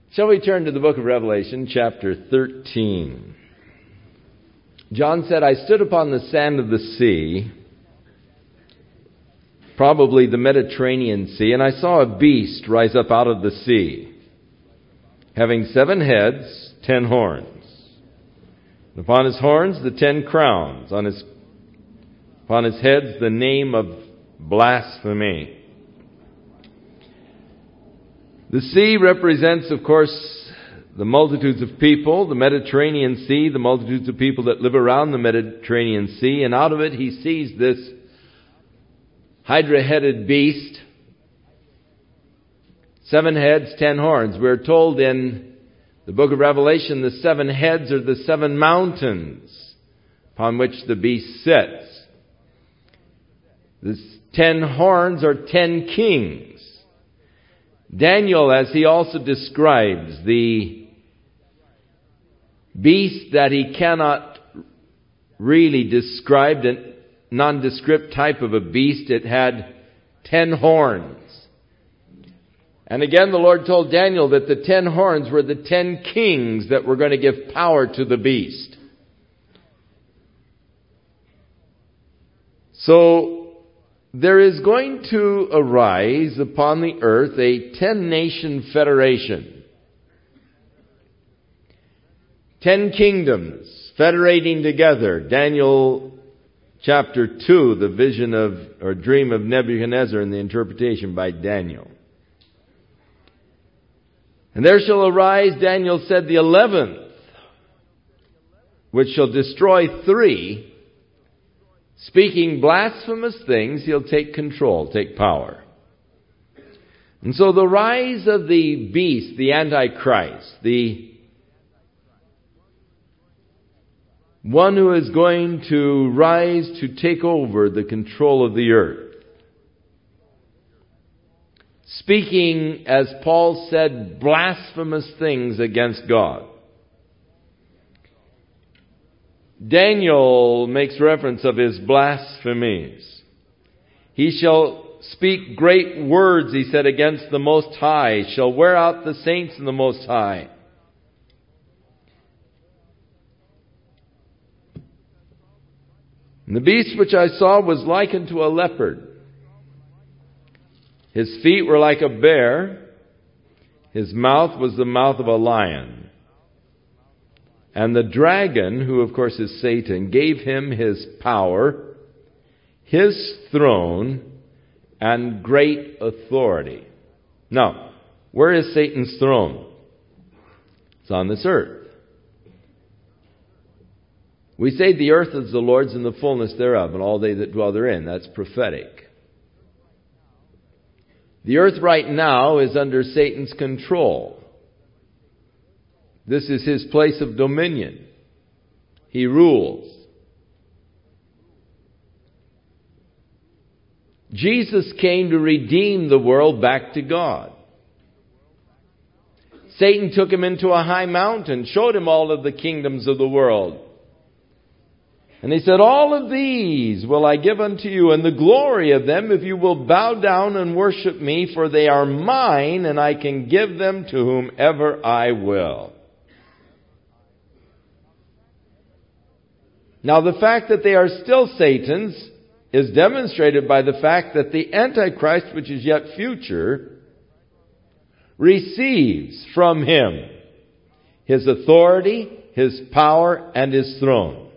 Shall we turn to the book of Revelation, chapter 13? John said, I stood upon the sand of the sea, probably the Mediterranean Sea, and I saw a beast rise up out of the sea, having 7 heads, 10 horns. And upon his horns, the 10 crowns. Upon his heads, the name of blasphemy. The sea represents, of course, the multitudes of people, the Mediterranean Sea, the multitudes of people that live around the Mediterranean Sea, and out of it he sees this hydra-headed beast, 7 heads, 10 horns. We're told in the book of Revelation the 7 heads are the 7 mountains upon which the beast sits. The 10 horns are 10 kings. Daniel, as he also describes the beast that he cannot really describe, a nondescript type of a beast, it had 10 horns. And again, the Lord told Daniel that the 10 horns were the 10 kings that were going to give power to the beast. So, there is going to arise upon the earth a 10-nation federation. 10 kingdoms federating together. Daniel chapter 2, the vision of, or dream of Nebuchadnezzar and the interpretation by Daniel. And there shall arise, Daniel said, the 11th, which shall destroy 3. Speaking blasphemous things, he'll take control, take power. And so the rise of the beast, the Antichrist, the one who is going to rise to take over the control of the earth. Speaking, as Paul said, blasphemous things against God. Daniel makes reference of his blasphemies. He shall speak great words, he said, against the Most High, shall wear out the saints in the Most High. And the beast which I saw was likened to a leopard. His feet were like a bear. His mouth was the mouth of a lion. And the dragon, who of course is Satan, gave him his power, his throne, and great authority. Now, where is Satan's throne? It's on this earth. We say the earth is the Lord's and the fullness thereof, and all they that dwell therein. That's prophetic. The earth right now is under Satan's control. This is his place of dominion. He rules. Jesus came to redeem the world back to God. Satan took him into a high mountain, showed him all of the kingdoms of the world. And he said, all of these will I give unto you, and the glory of them, if you will bow down and worship me, for they are mine, and I can give them to whomever I will. Now, the fact that they are still Satan's is demonstrated by the fact that the Antichrist, which is yet future, receives from him his authority, his power, and his throne.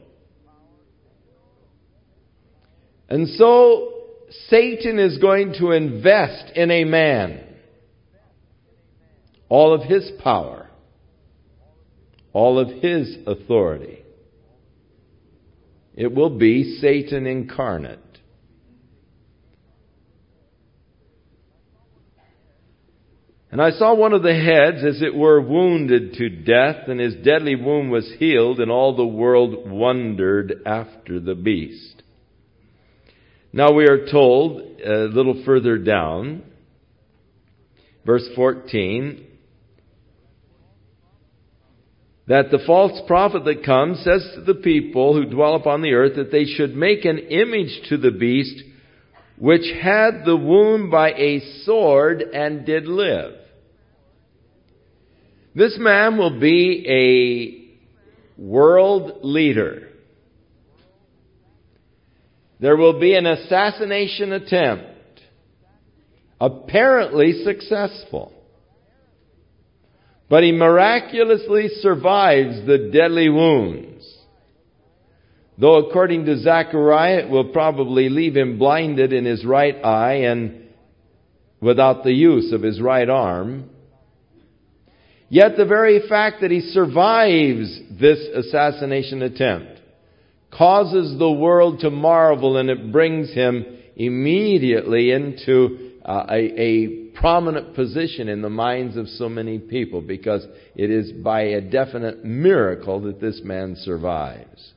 And so, Satan is going to invest in a man all of his power, all of his authority. It will be Satan incarnate. And I saw one of the heads, as it were, wounded to death, and his deadly wound was healed, and all the world wondered after the beast. Now we are told, a little further down, verse 14, that the false prophet that comes says to the people who dwell upon the earth that they should make an image to the beast which had the wound by a sword and did live. This man will be a world leader. There will be an assassination attempt, apparently successful. But he miraculously survives the deadly wounds. Though according to Zechariah, it will probably leave him blinded in his right eye and without the use of his right arm. Yet the very fact that he survives this assassination attempt causes the world to marvel, and it brings him immediately into a prominent position in the minds of so many people, because it is by a definite miracle that this man survives.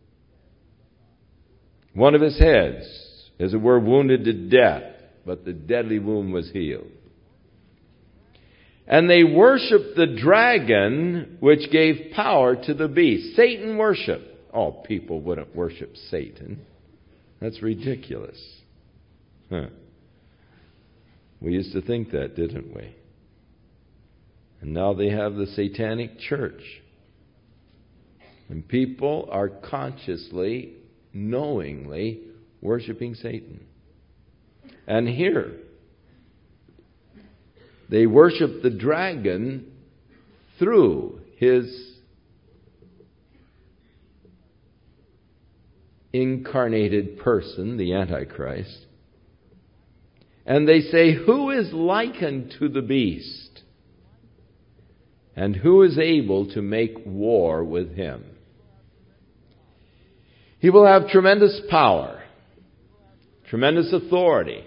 One of his heads, as it were, wounded to death, but the deadly wound was healed. And they worshiped the dragon, which gave power to the beast. Satan worshiped. Oh, people wouldn't worship Satan. That's ridiculous. We used to think that, didn't we? And now they have the satanic church. And people are consciously, knowingly worshiping Satan. And here, they worship the dragon through his incarnated person, the Antichrist. And they say, who is likened to the beast? And who is able to make war with him? He will have tremendous power, tremendous authority.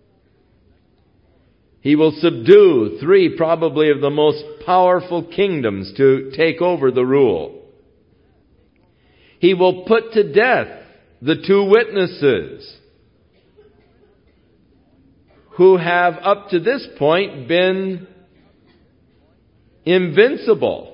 He will subdue 3 probably of the most powerful kingdoms to take over the rule. He will put to death the 2 witnesses who have up to this point been invincible.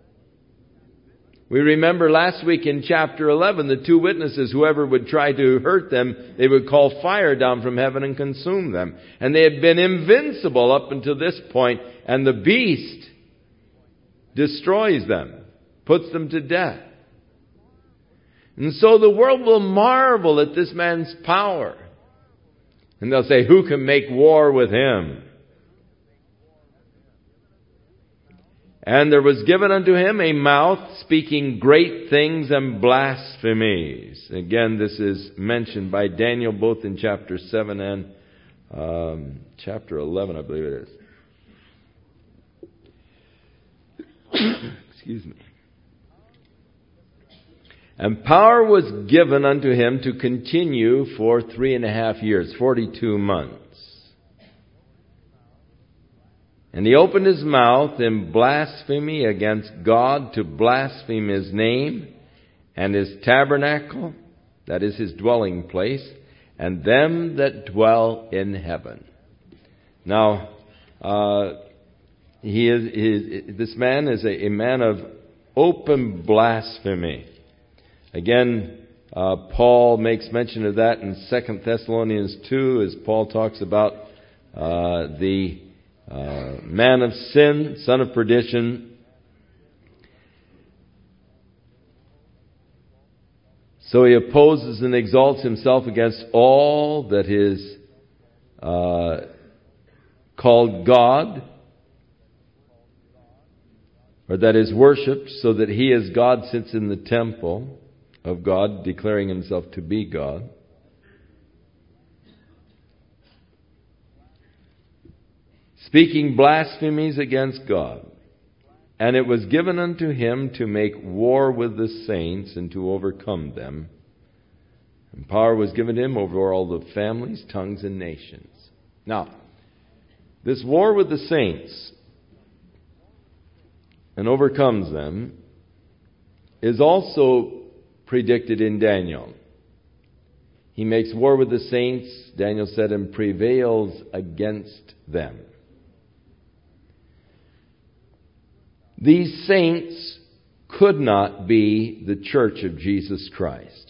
We remember last week in chapter 11, the 2 witnesses, whoever would try to hurt them, they would call fire down from heaven and consume them. And they had been invincible up until this point, and the beast destroys them, puts them to death. And so the world will marvel at this man's power. And they'll say, who can make war with him? And there was given unto him a mouth speaking great things and blasphemies. Again, this is mentioned by Daniel both in chapter 7 and chapter 11, I believe it is. Excuse me. And power was given unto him to continue for 3.5 years, 42 months. And he opened his mouth in blasphemy against God, to blaspheme his name and his tabernacle, that is his dwelling place, and them that dwell in heaven. Now, this man is a man of open blasphemy. Again, Paul makes mention of that in 2 Thessalonians 2, as Paul talks about the man of sin, son of perdition. So he opposes and exalts himself against all that is called God, or that is worshipped, so that he as God sits in the temple of God, declaring himself to be God. Speaking blasphemies against God. And it was given unto him to make war with the saints and to overcome them. And power was given him over all the families, tongues, and nations. Now, this war with the saints and overcomes them is also predicted in Daniel. He makes war with the saints, Daniel said, and prevails against them. These saints could not be the church of Jesus Christ.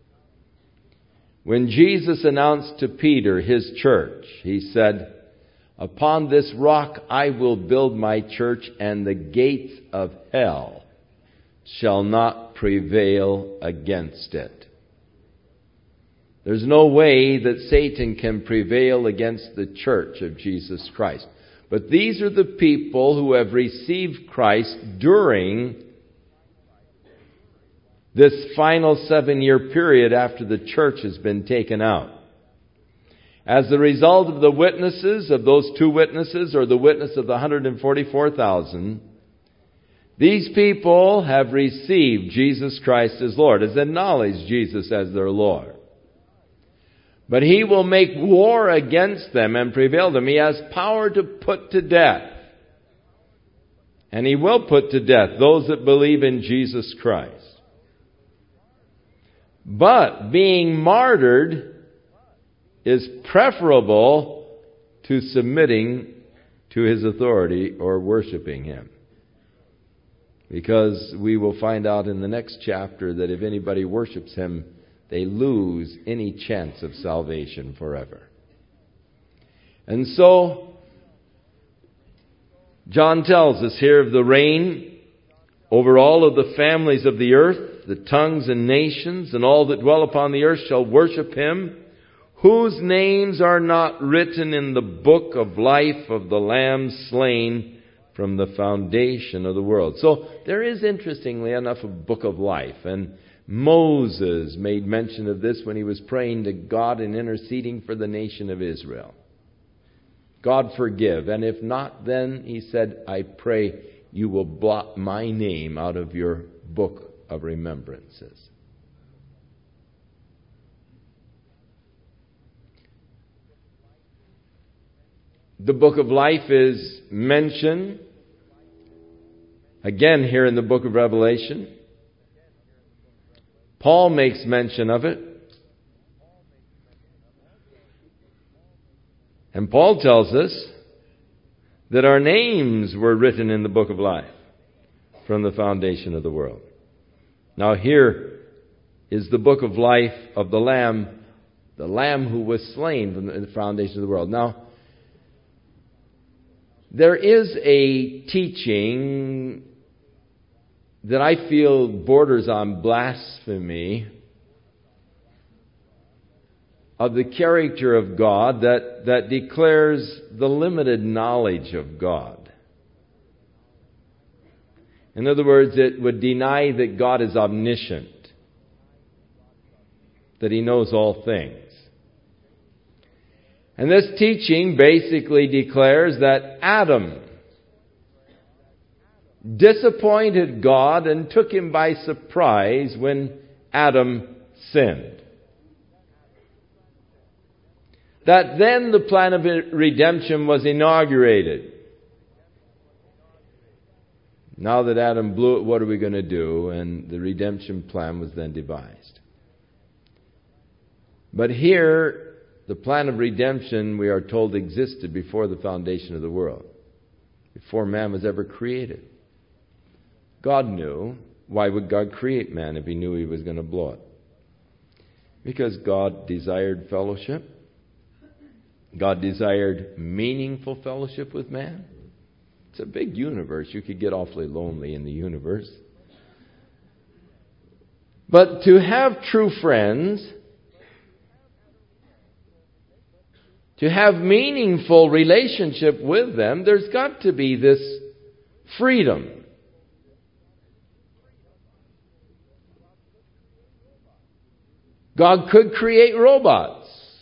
When Jesus announced to Peter his church, he said, Upon this rock I will build my church, and the gates of hell shall not prevail against it. There's no way that Satan can prevail against the church of Jesus Christ. But these are the people who have received Christ during this final 7-year period after the church has been taken out. As the result of the witnesses, of those 2 witnesses, or the witness of the 144,000, these people have received Jesus Christ as Lord, has acknowledged Jesus as their Lord. But He will make war against them and prevail them. He has power to put to death. And He will put to death those that believe in Jesus Christ. But being martyred is preferable to submitting to His authority or worshiping Him. Because we will find out in the next chapter that if anybody worships Him, they lose any chance of salvation forever. And so, John tells us here of the reign over all of the families of the earth, the tongues and nations, and all that dwell upon the earth shall worship Him, whose names are not written in the book of life of the Lamb slain from the foundation of the world. So there is, interestingly enough, a book of life. And Moses made mention of this when he was praying to God and interceding for the nation of Israel. God forgive. And if not, then he said, I pray you will blot my name out of your book of remembrances. The book of life is mentioned again here in the book of Revelation. Paul makes mention of it. And Paul tells us that our names were written in the book of life from the foundation of the world. Now here is the book of life of the Lamb who was slain from the foundation of the world. Now, there is a teaching that I feel borders on blasphemy of the character of God that declares the limited knowledge of God. In other words, it would deny that God is omniscient, that He knows all things. And this teaching basically declares that Adam disappointed God and took Him by surprise when Adam sinned. That then the plan of redemption was inaugurated. Now that Adam blew it, what are we going to do? And the redemption plan was then devised. But here, the plan of redemption, we are told, existed before the foundation of the world, before man was ever created. God knew. Why would God create man if He knew He was going to blow it? Because God desired fellowship. God desired meaningful fellowship with man. It's a big universe. You could get awfully lonely in the universe. But to have true friends, to have meaningful relationship with them, there's got to be this freedom. God could create robots.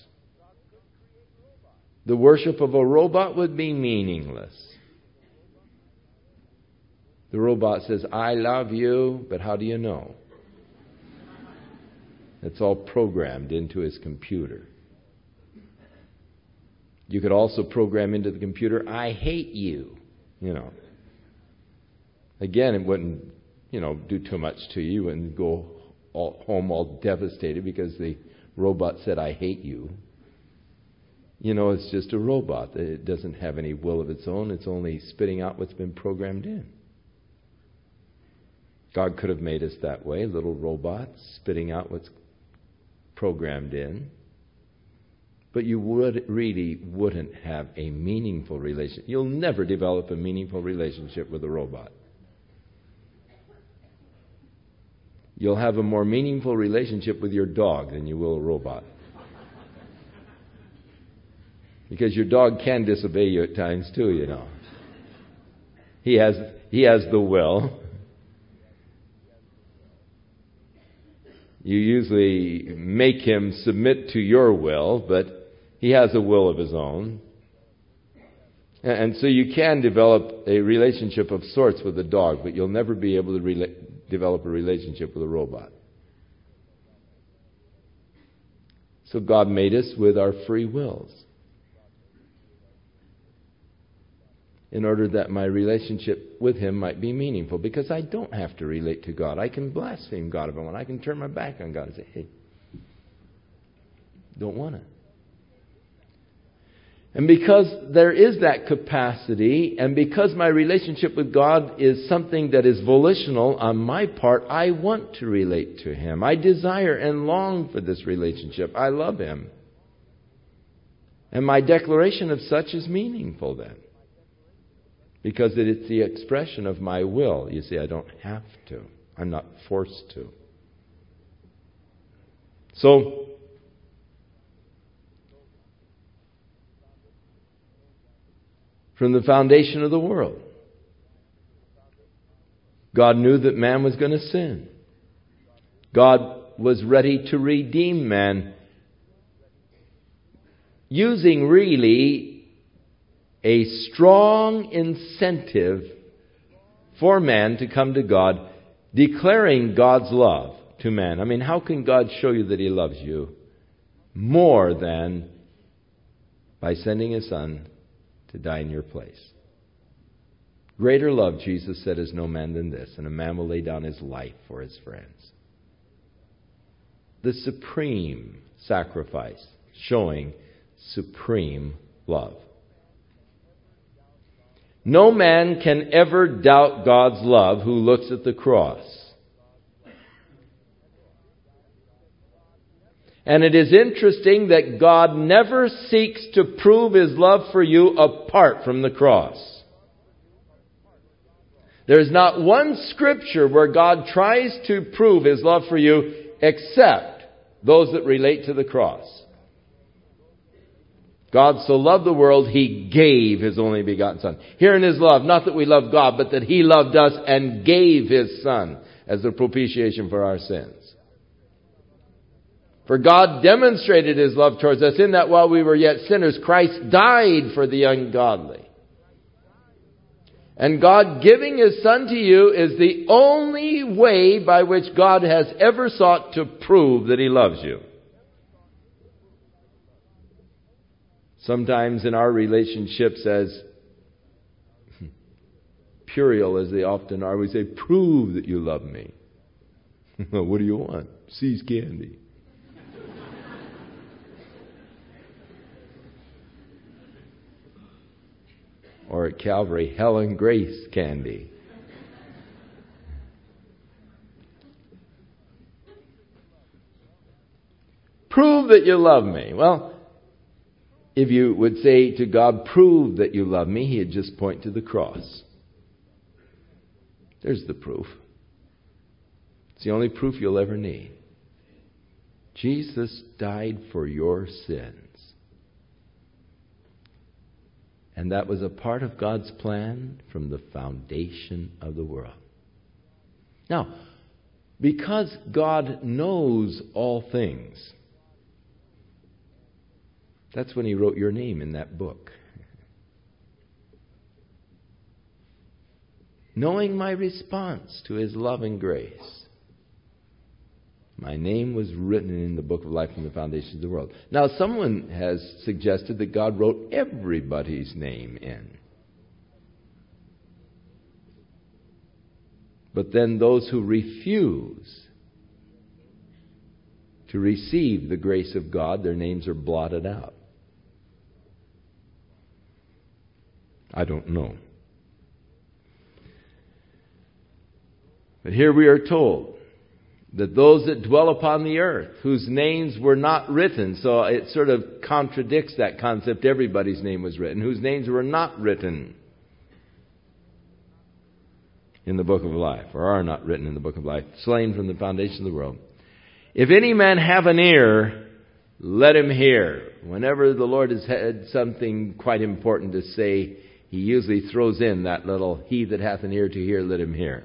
The worship of a robot would be meaningless. The robot says, I love you, but how do you know? It's all programmed into his computer. You could also program into the computer, I hate you. Again, it wouldn't, do too much to you. You wouldn't go home all devastated because the robot said, I hate you. It's just a robot. It doesn't have any will of its own. It's only spitting out what's been programmed in. God could have made us that way, little robots spitting out what's programmed in. But you really wouldn't have a meaningful relationship. You'll never develop a meaningful relationship with a robot. You'll have a more meaningful relationship with your dog than you will a robot. Because your dog can disobey you at times too, you know. He has the will. You usually make him submit to your will, but he has a will of his own. And so you can develop a relationship of sorts with a dog, but you'll never be able to develop a relationship with a robot. So God made us with our free wills, in order that my relationship with Him might be meaningful. Because I don't have to relate to God. I can blaspheme God if I want. I can turn my back on God and say, hey, don't want to. And because there is that capacity, and because my relationship with God is something that is volitional on my part, I want to relate to Him. I desire and long for this relationship. I love Him. And my declaration of such is meaningful then. Because it's the expression of my will. You see, I don't have to. I'm not forced to. So, from the foundation of the world, God knew that man was going to sin. God was ready to redeem man, using really a strong incentive for man to come to God, declaring God's love to man. I mean, how can God show you that He loves you more than by sending His Son to die in your place? Greater love, Jesus said, is no man than this, and a man will lay down his life for his friends. The supreme sacrifice, showing supreme love. No man can ever doubt God's love who looks at the cross. And it is interesting that God never seeks to prove His love for you apart from the cross. There's not one scripture where God tries to prove His love for you except those that relate to the cross. God so loved the world, He gave His only begotten Son. Herein is love, not that we love God, but that He loved us and gave His Son as the propitiation for our sins. For God demonstrated His love towards us in that while we were yet sinners, Christ died for the ungodly. And God giving His Son to you is the only way by which God has ever sought to prove that He loves you. Sometimes in our relationships, as puerile as they often are, we say, prove that you love me. What do you want? See's candy. Or at Calvary, Helen Grace candy. Prove that you love me. Well, if you would say to God, prove that you love me, He'd just point to the cross. There's the proof. It's the only proof you'll ever need. Jesus died for your sins. And that was a part of God's plan from the foundation of the world. Now, because God knows all things, that's when He wrote your name in that book. Knowing my response to His love and grace, my name was written in the book of life from the foundations of the world. Now, someone has suggested that God wrote everybody's name in. But then those who refuse to receive the grace of God, their names are blotted out. I don't know. But here we are told that those that dwell upon the earth, whose names were not written, so it sort of contradicts that concept, everybody's name was written, whose names were not written in the book of life, or are not written in the book of life, slain from the foundation of the world. If any man have an ear, let him hear. Whenever the Lord has had something quite important to say, He usually throws in that little, he that hath an ear to hear, let him hear.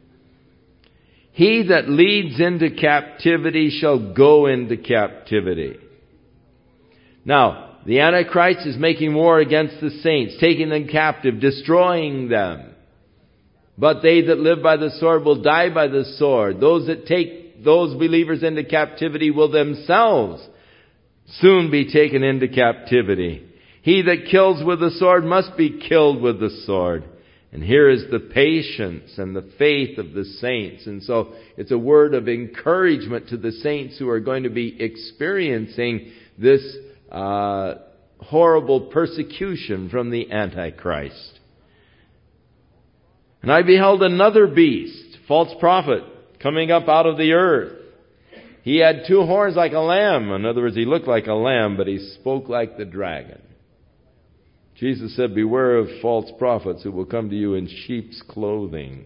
He that leads into captivity shall go into captivity. Now, the Antichrist is making war against the saints, taking them captive, destroying them. But they that live by the sword will die by the sword. Those that take those believers into captivity will themselves soon be taken into captivity. He that kills with the sword must be killed with the sword. And here is the patience and the faith of the saints. And so it's a word of encouragement to the saints who are going to be experiencing this horrible persecution from the Antichrist. And I beheld another beast, false prophet, coming up out of the earth. He had 2 horns like a lamb. In other words, he looked like a lamb, but he spoke like the dragon. Jesus said, beware of false prophets who will come to you in sheep's clothing.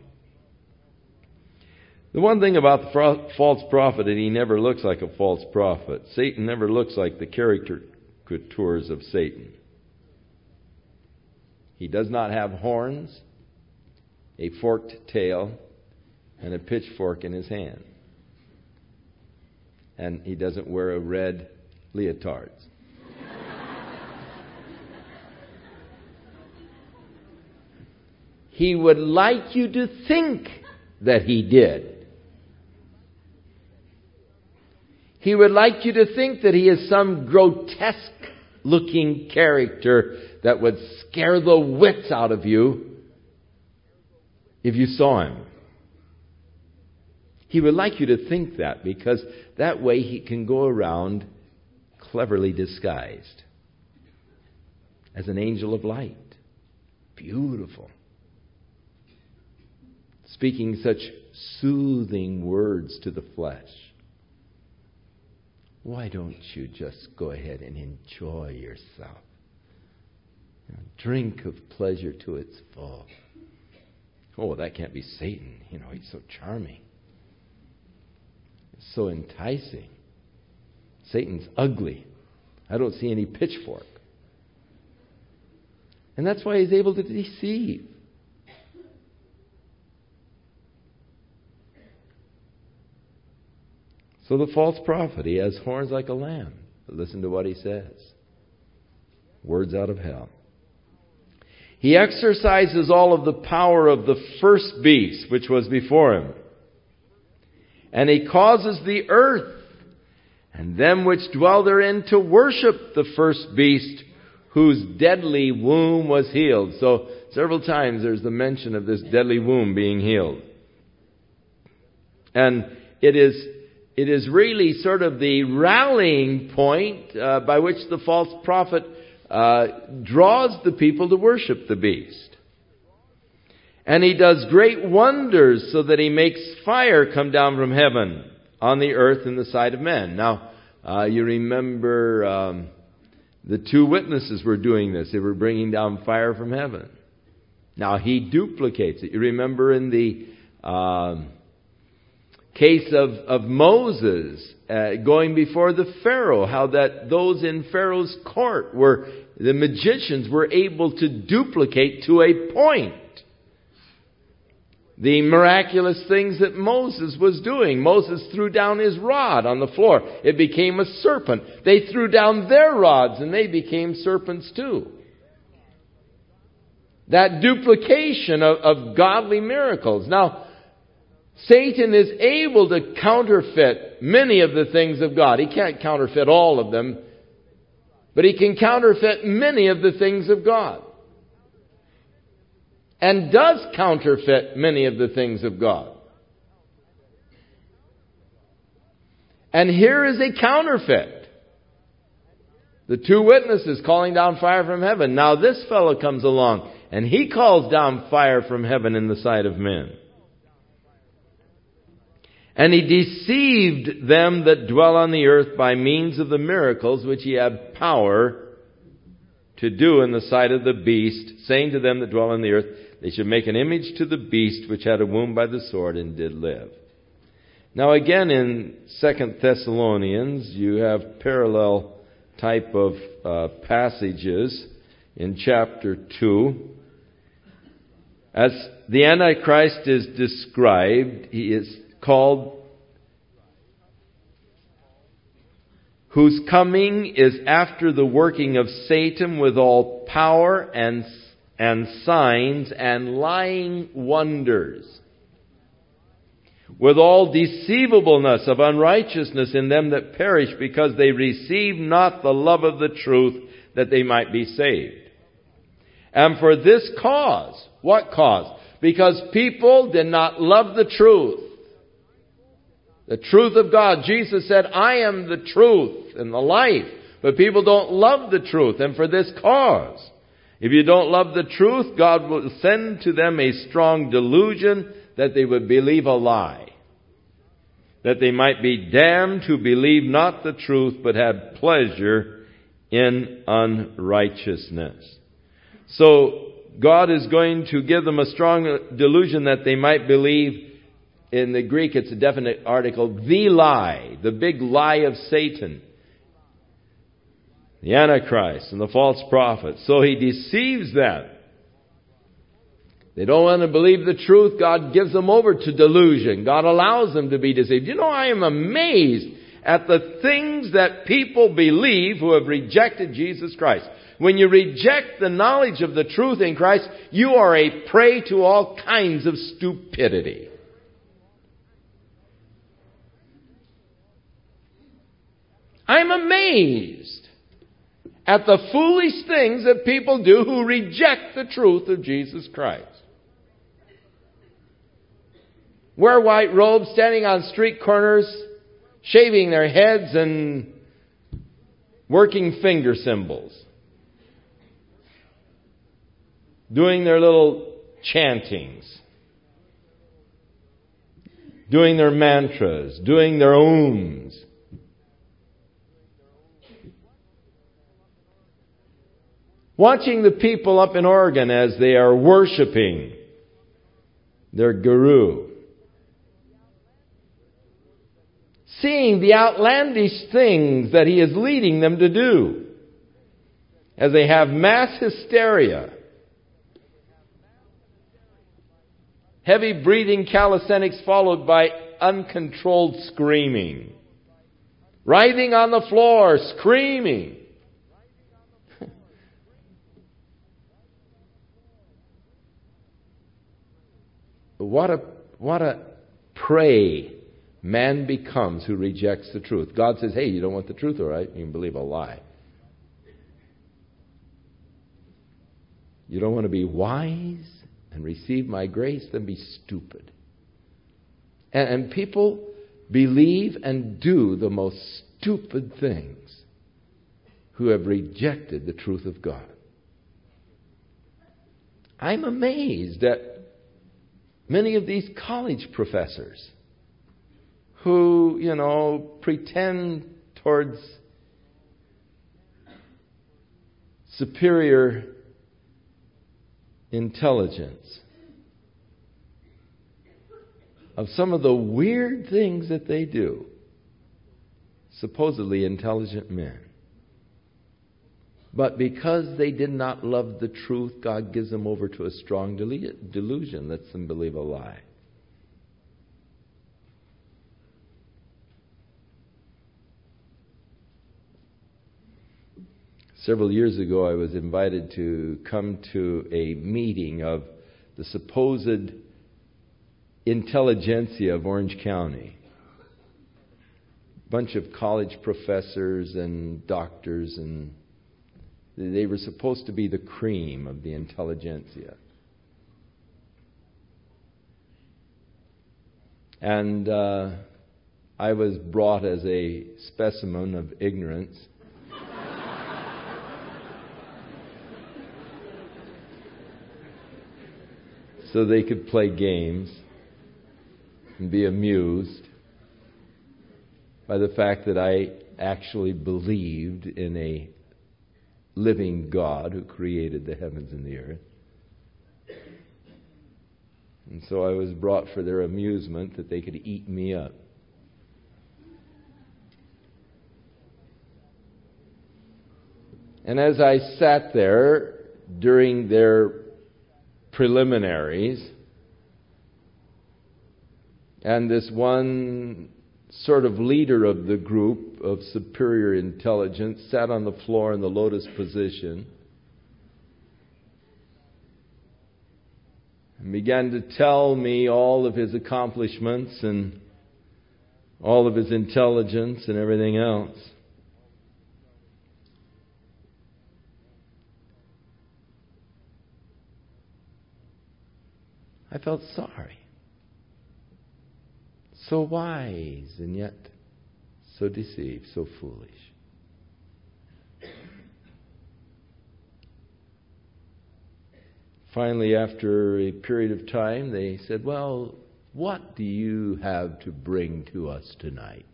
The one thing about the false prophet is he never looks like a false prophet. Satan never looks like the caricatures of Satan. He does not have horns, a forked tail, and a pitchfork in his hand. And he doesn't wear a red leotard. He would like you to think that he did. He would like you to think that he is some grotesque-looking character that would scare the wits out of you if you saw him. He would like you to think that, because that way he can go around cleverly disguised as an angel of light. Beautiful. Speaking such soothing words to the flesh. Why don't you just go ahead and enjoy yourself? Drink of pleasure to its full. Oh, that can't be Satan. He's so charming. So enticing. Satan's ugly. I don't see any pitchfork. And that's why he's able to deceive. So the false prophet, he has horns like a lamb. But listen to what he says. Words out of hell. He exercises all of the power of the first beast which was before him. And he causes the earth and them which dwell therein to worship the first beast whose deadly womb was healed. So several times there's the mention of this deadly womb being healed. And it is really sort of the rallying point by which the false prophet draws the people to worship the beast. And he does great wonders so that he makes fire come down from heaven on the earth in the sight of men. Now, you remember the 2 witnesses were doing this. They were bringing down fire from heaven. Now, he duplicates it. You remember in the case of Moses going before the Pharaoh, how that those in Pharaoh's court the magicians were able to duplicate to a point the miraculous things that Moses was doing. Moses threw down his rod on the floor. It became a serpent. They threw down their rods and they became serpents too. That duplication of godly miracles. Now, Satan is able to counterfeit many of the things of God. He can't counterfeit all of them, but he can counterfeit many of the things of God. And does counterfeit many of the things of God. And here is a counterfeit. The 2 witnesses calling down fire from heaven. Now this fellow comes along and he calls down fire from heaven in the sight of men. And he deceived them that dwell on the earth by means of the miracles which he had power to do in the sight of the beast, saying to them that dwell on the earth, they should make an image to the beast which had a wound by the sword and did live. Now again in 2 Thessalonians, you have parallel type of passages in chapter 2. As the Antichrist is described, he is called, whose coming is after the working of Satan with all power and signs and lying wonders, with all deceivableness of unrighteousness in them that perish, because they receive not the love of the truth, that they might be saved. And for this cause, what cause? Because people did not love the truth. The truth of God. Jesus said, I am the truth and the life. But people don't love the truth. And for this cause, if you don't love the truth, God will send to them a strong delusion that they would believe a lie, that they might be damned who believe not the truth, but had pleasure in unrighteousness. So God is going to give them a strong delusion that they might believe. In the Greek, it's a definite article, the lie, the big lie of Satan, the Antichrist and the false prophet. So he deceives them. They don't want to believe the truth. God gives them over to delusion. God allows them to be deceived. You know, I am amazed at the things that people believe who have rejected Jesus Christ. When you reject the knowledge of the truth in Christ, you are a prey to all kinds of stupidity. I'm amazed at the foolish things that people do who reject the truth of Jesus Christ. Wear white robes, standing on street corners, shaving their heads and working finger symbols. Doing their little chantings. Doing their mantras. Doing their ohms. Watching the people up in Oregon as they are worshiping their guru. Seeing the outlandish things that he is leading them to do. As they have mass hysteria. Heavy breathing calisthenics followed by uncontrolled screaming. Writhing on the floor, screaming. What a prey man becomes who rejects the truth. God says, hey, you don't want the truth, all right? You can believe a lie. You don't want to be wise and receive my grace, then be stupid. And people believe and do the most stupid things who have rejected the truth of God. I'm amazed at many of these college professors who, pretend towards superior intelligence of some of the weird things that they do. Supposedly intelligent men. But because they did not love the truth, God gives them over to a strong delusion, lets them believe a lie. Several years ago, I was invited to come to a meeting of the supposed intelligentsia of Orange County. A bunch of college professors and doctors, and they were supposed to be the cream of the intelligentsia. And I was brought as a specimen of ignorance. So they could play games and be amused. by the fact that I actually believed in a living God who created the heavens and the earth. And so I was brought for their amusement that they could eat me up. And as I sat there during their preliminaries, and this one sort of leader of the group of superior intelligence sat on the floor in the lotus position and began to tell me all of his accomplishments and all of his intelligence and everything else. I felt sorry. So wise and yet so deceived, so foolish. Finally, after a period of time, they said, "Well, what do you have to bring to us tonight?"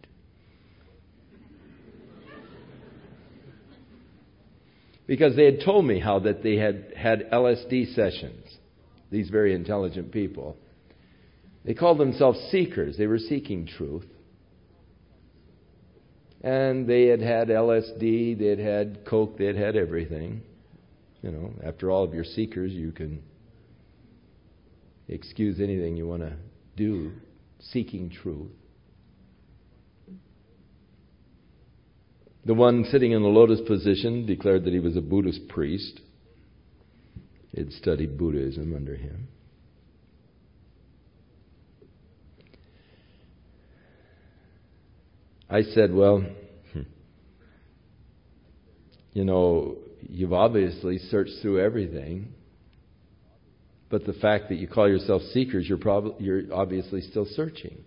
Because they had told me how that they had LSD sessions, these very intelligent people. They called themselves seekers. They were seeking truth. And they had LSD, they had Coke, they had everything. You know, after all, if you're seekers, you can excuse anything you want to do, seeking truth. The one sitting in the lotus position declared that he was a Buddhist priest. He had studied Buddhism under him. I said, "Well, you know, you've obviously searched through everything, but the fact that you call yourself seekers, you're obviously still searching."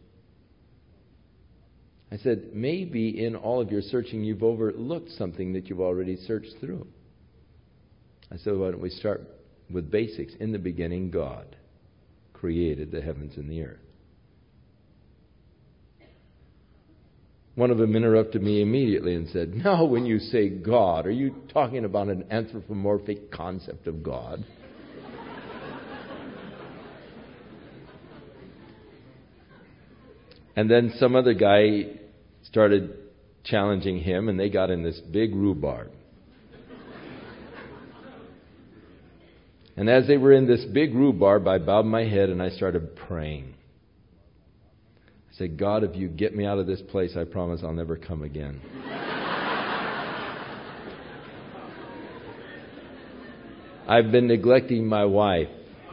I said, "Maybe in all of your searching you've overlooked something that you've already searched through." I said, "Why don't we start with basics? In the beginning, God created the heavens and the earth." One of them interrupted me immediately and said, "Now, when you say God, are you talking about an anthropomorphic concept of God?" And then some other guy started challenging him, and they got in this big rhubarb. And as they were in this big rhubarb, I bowed my head and I started praying. I said, "God, if you get me out of this place, I promise I'll never come again." I've been neglecting my wife.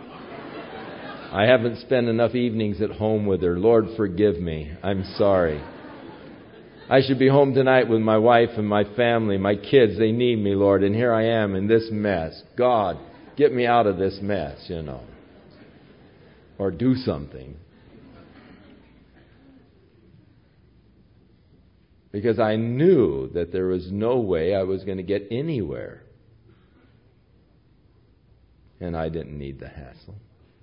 I haven't spent enough evenings at home with her. Lord, forgive me. I'm sorry. I should be home tonight with my wife and my family, my kids. They need me, Lord. And here I am in this mess. God, get me out of this mess, you know. Or do something. Because I knew that there was no way I was going to get anywhere. And I didn't need the hassle.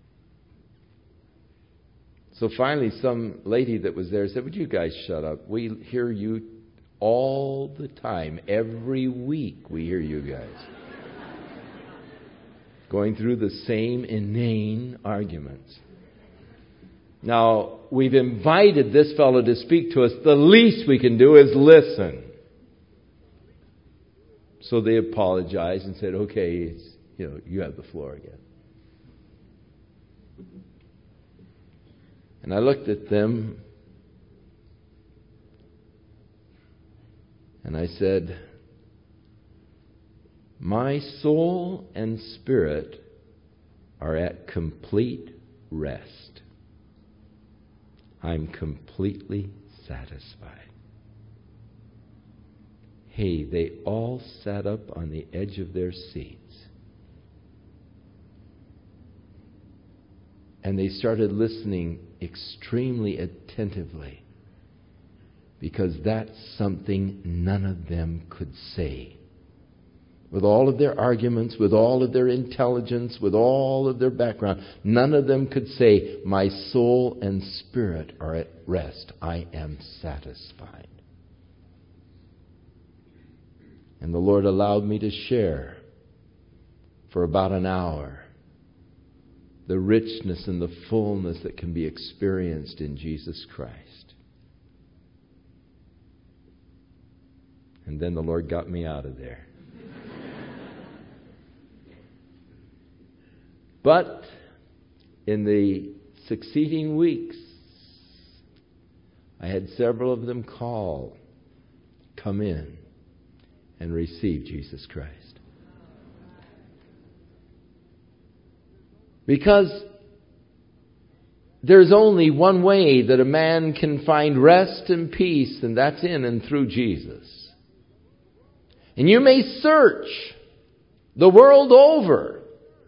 So finally some lady that was there said, "Would you guys shut up? We hear you all the time. Every week we hear you guys. Going through the same inane arguments. Now, we've invited this fellow to speak to us. The least we can do is listen." So they apologized and said, "Okay, you have the floor again." And I looked at them and I said, "My soul and spirit are at complete rest. I'm completely satisfied." Hey, they all sat up on the edge of their seats. And they started listening extremely attentively. Because that's something none of them could say. With all of their arguments, with all of their intelligence, with all of their background, none of them could say, "My soul and spirit are at rest. I am satisfied." And the Lord allowed me to share for about an hour the richness and the fullness that can be experienced in Jesus Christ. And then the Lord got me out of there. But in the succeeding weeks, I had several of them come in and receive Jesus Christ. Because there's only one way that a man can find rest and peace, and that's in and through Jesus. And you may search the world over,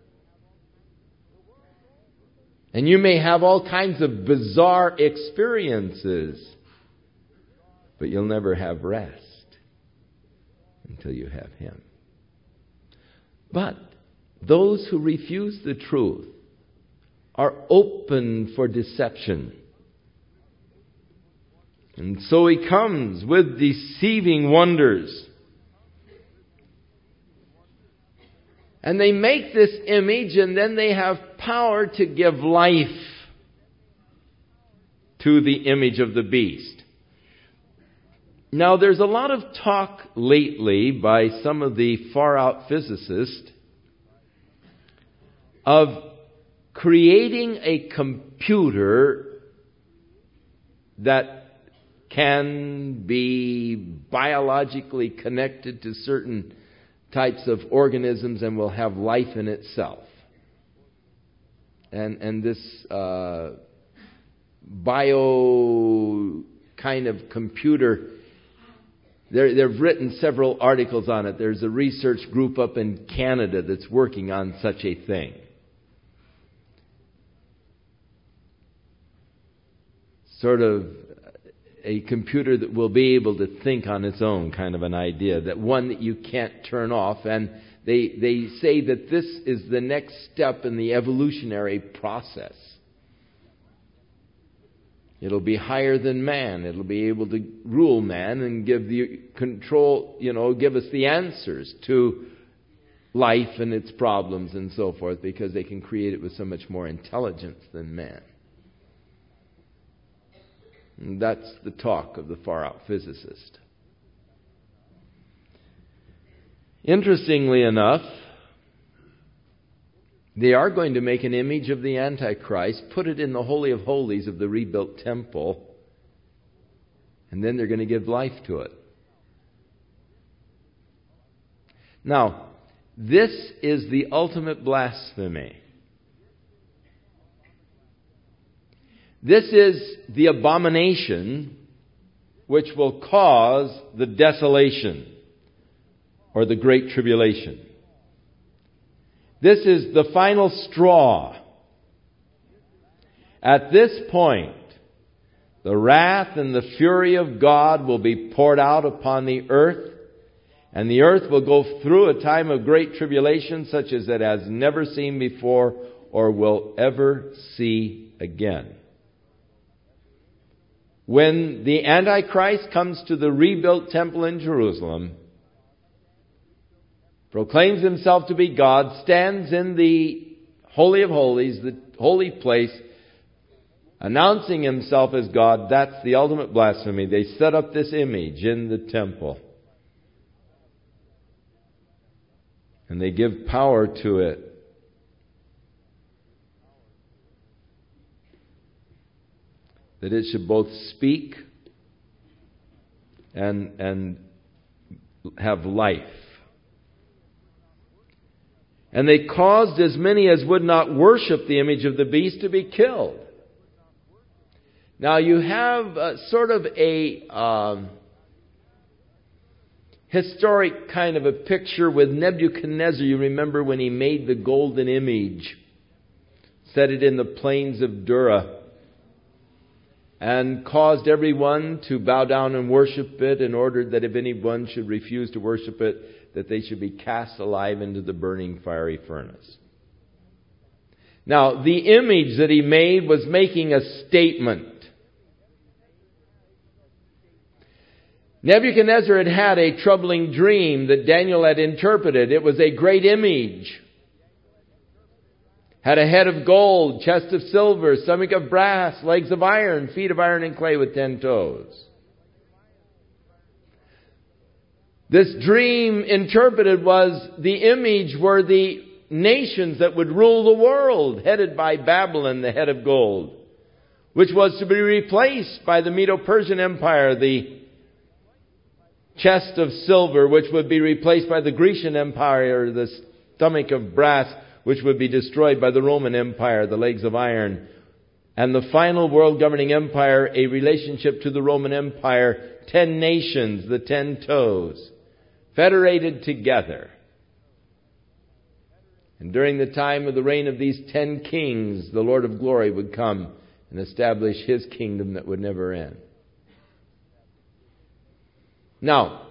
and you may have all kinds of bizarre experiences, but you'll never have rest until you have Him. But those who refuse the truth are open for deception. And so he comes with deceiving wonders. And they make this image, and then they have power to give life to the image of the beast. Now, there's a lot of talk lately by some of the far-out physicists of creating a computer that can be biologically connected to certain types of organisms and will have life in itself. And this bio kind of computer, they've written several articles on it. There's a research group up in Canada that's working on such a thing. Sort of a computer that will be able to think on its own, kind of an idea, that one that you can't turn off. And they say that this is the next step in the evolutionary process. It'll be higher than man. It'll be able to rule man and give the control, give us the answers to life and its problems and so forth, because they can create it with so much more intelligence than man. And that's the talk of the far-out physicist. Interestingly enough, they are going to make an image of the Antichrist, put it in the Holy of Holies of the rebuilt temple, and then they're going to give life to it. Now, this is the ultimate blasphemy. This is the abomination which will cause the desolation or the great tribulation. This is the final straw. At this point, the wrath and the fury of God will be poured out upon the earth, and the earth will go through a time of great tribulation such as it has never seen before or will ever see again. When the Antichrist comes to the rebuilt temple in Jerusalem, proclaims himself to be God, stands in the Holy of Holies, the holy place, announcing himself as God, that's the ultimate blasphemy. They set up this image in the temple. And they give power to it. That it should both speak and have life. And they caused as many as would not worship the image of the beast to be killed. Now you have sort of a historic kind of a picture with Nebuchadnezzar. You remember when he made the golden image, set it in the plains of Dura, and caused everyone to bow down and worship it, and ordered that if anyone should refuse to worship it, that they should be cast alive into the burning fiery furnace. Now, the image that he made was making a statement. Nebuchadnezzar had had a troubling dream that Daniel had interpreted. It was a great image. Had a head of gold, chest of silver, stomach of brass, legs of iron, feet of iron and clay with 10 toes. This dream interpreted was the image were the nations that would rule the world, headed by Babylon, the head of gold, which was to be replaced by the Medo-Persian Empire, the chest of silver, which would be replaced by the Grecian Empire, the stomach of brass, which would be destroyed by the Roman Empire, the legs of iron, and the final world governing empire, a relationship to the Roman Empire, 10 nations, the 10 toes, federated together. And during the time of the reign of these 10 kings, the Lord of glory would come and establish His kingdom that would never end. Now,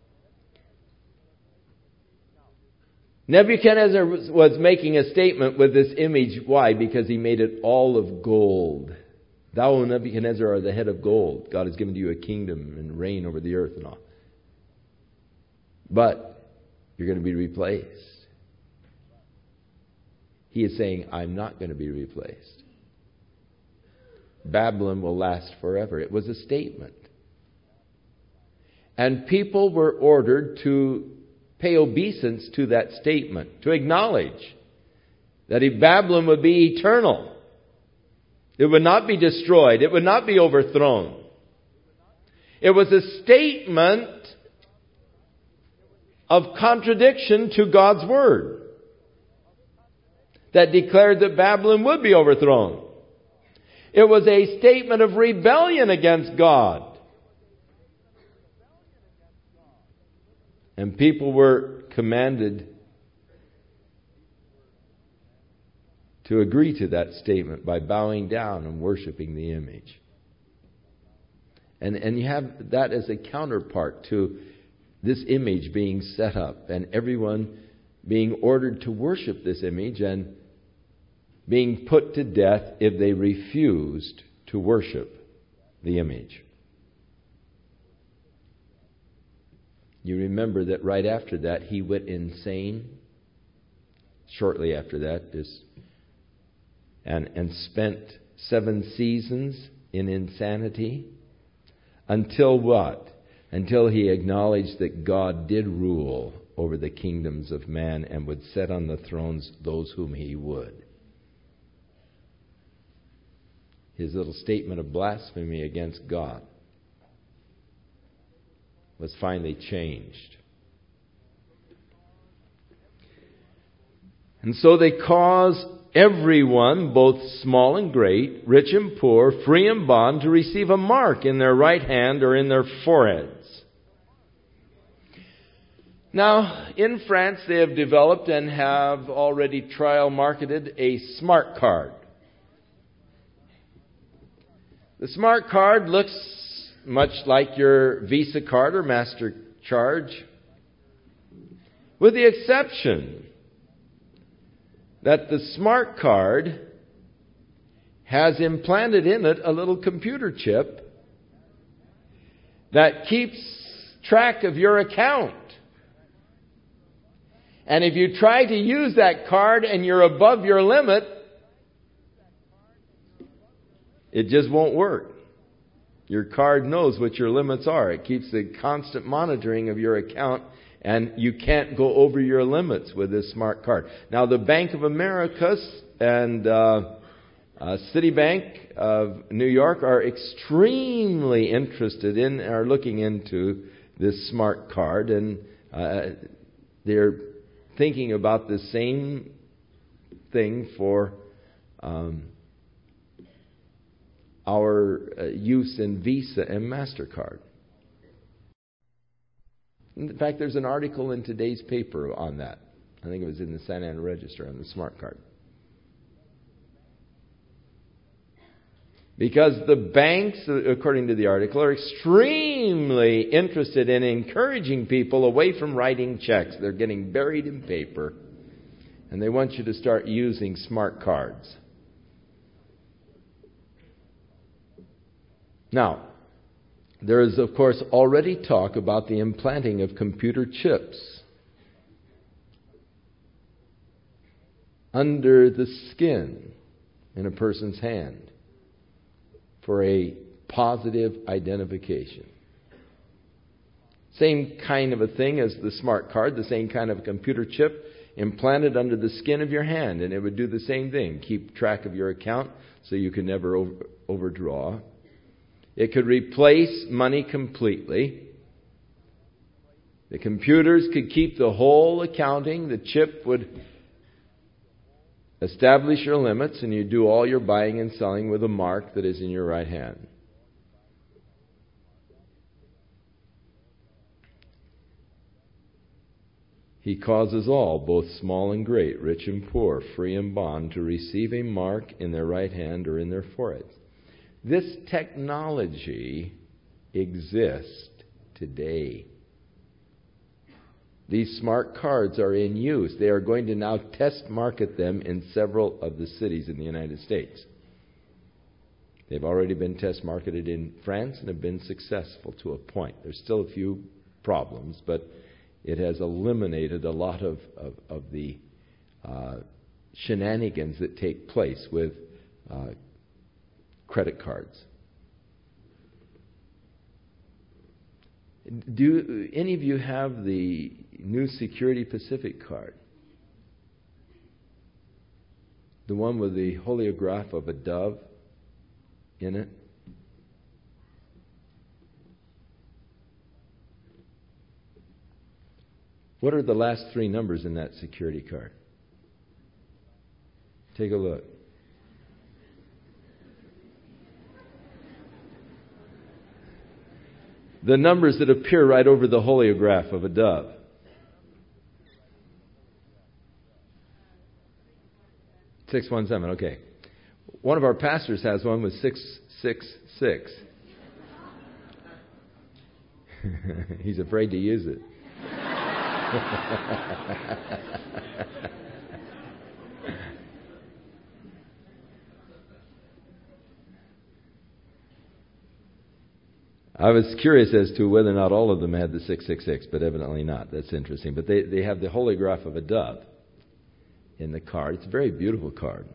Nebuchadnezzar was making a statement with this image. Why? Because he made it all of gold. Thou, O Nebuchadnezzar, are the head of gold. God has given to you a kingdom and reign over the earth and all. But you're going to be replaced. He is saying, I'm not going to be replaced. Babylon will last forever. It was a statement. And people were ordered to pay obeisance to that statement, to acknowledge that Babylon would be eternal. It would not be destroyed. It would not be overthrown. It was a statement of contradiction to God's Word that declared that Babylon would be overthrown. It was a statement of rebellion against God. And people were commanded to agree to that statement by bowing down and worshiping the image. And you have that as a counterpart to this image being set up and everyone being ordered to worship this image and being put to death if they refused to worship the image. You remember that right after that, he went insane. Shortly after that, and spent 7 seasons in insanity. Until what? Until he acknowledged that God did rule over the kingdoms of man and would set on the thrones those whom he would. His little statement of blasphemy against God was finally changed. And so they cause everyone, both small and great, rich and poor, free and bond, to receive a mark in their right hand or in their foreheads. Now, in France, they have developed and have already trial marketed a smart card. The smart card looks much like your Visa card or MasterCard, with the exception that the smart card has implanted in it a little computer chip that keeps track of your account. And if you try to use that card and you're above your limit, it just won't work. Your card knows what your limits are. It keeps the constant monitoring of your account, and you can't go over your limits with this smart card. Now, the Bank of America and Citibank of New York are extremely interested in, are looking into this smart card, and they're thinking about the same thing for our use in Visa and MasterCard. In fact, there's an article in today's paper on that. I think it was in the Santa Ana Register on the smart card. Because the banks, according to the article, are extremely interested in encouraging people away from writing checks. They're getting buried in paper, and they want you to start using smart cards. Now, There is, of course, already talk about the implanting of computer chips under the skin in a person's hand for a positive identification. Same kind of a thing as the smart card, the same kind of a computer chip implanted under the skin of your hand, and it would do the same thing. Keep track of your account so you can never overdraw. It could replace money completely. The computers could keep the whole accounting. The chip would establish your limits, and you do all your buying and selling with a mark that is in your right hand. He causes all, both small and great, rich and poor, free and bond, to receive a mark in their right hand or in their foreheads. This technology exists today. These smart cards are in use. They are going to now test market them in several of the cities in the United States. They've already been test marketed in France and have been successful to a point. There's still a few problems, but it has eliminated a lot of the shenanigans that take place with credit cards. Do any of you have the new Security Pacific card? The one with the holograph of a dove in it? What are the last three numbers in that security card? Take a look. The numbers that appear right over the holograph of a dove. $617, okay. One of our pastors has one with 666. He's afraid to use it. I was curious as to whether or not all of them had the 666, but evidently not. That's interesting. But they have the holograph of a dove in the card. It's a very beautiful card.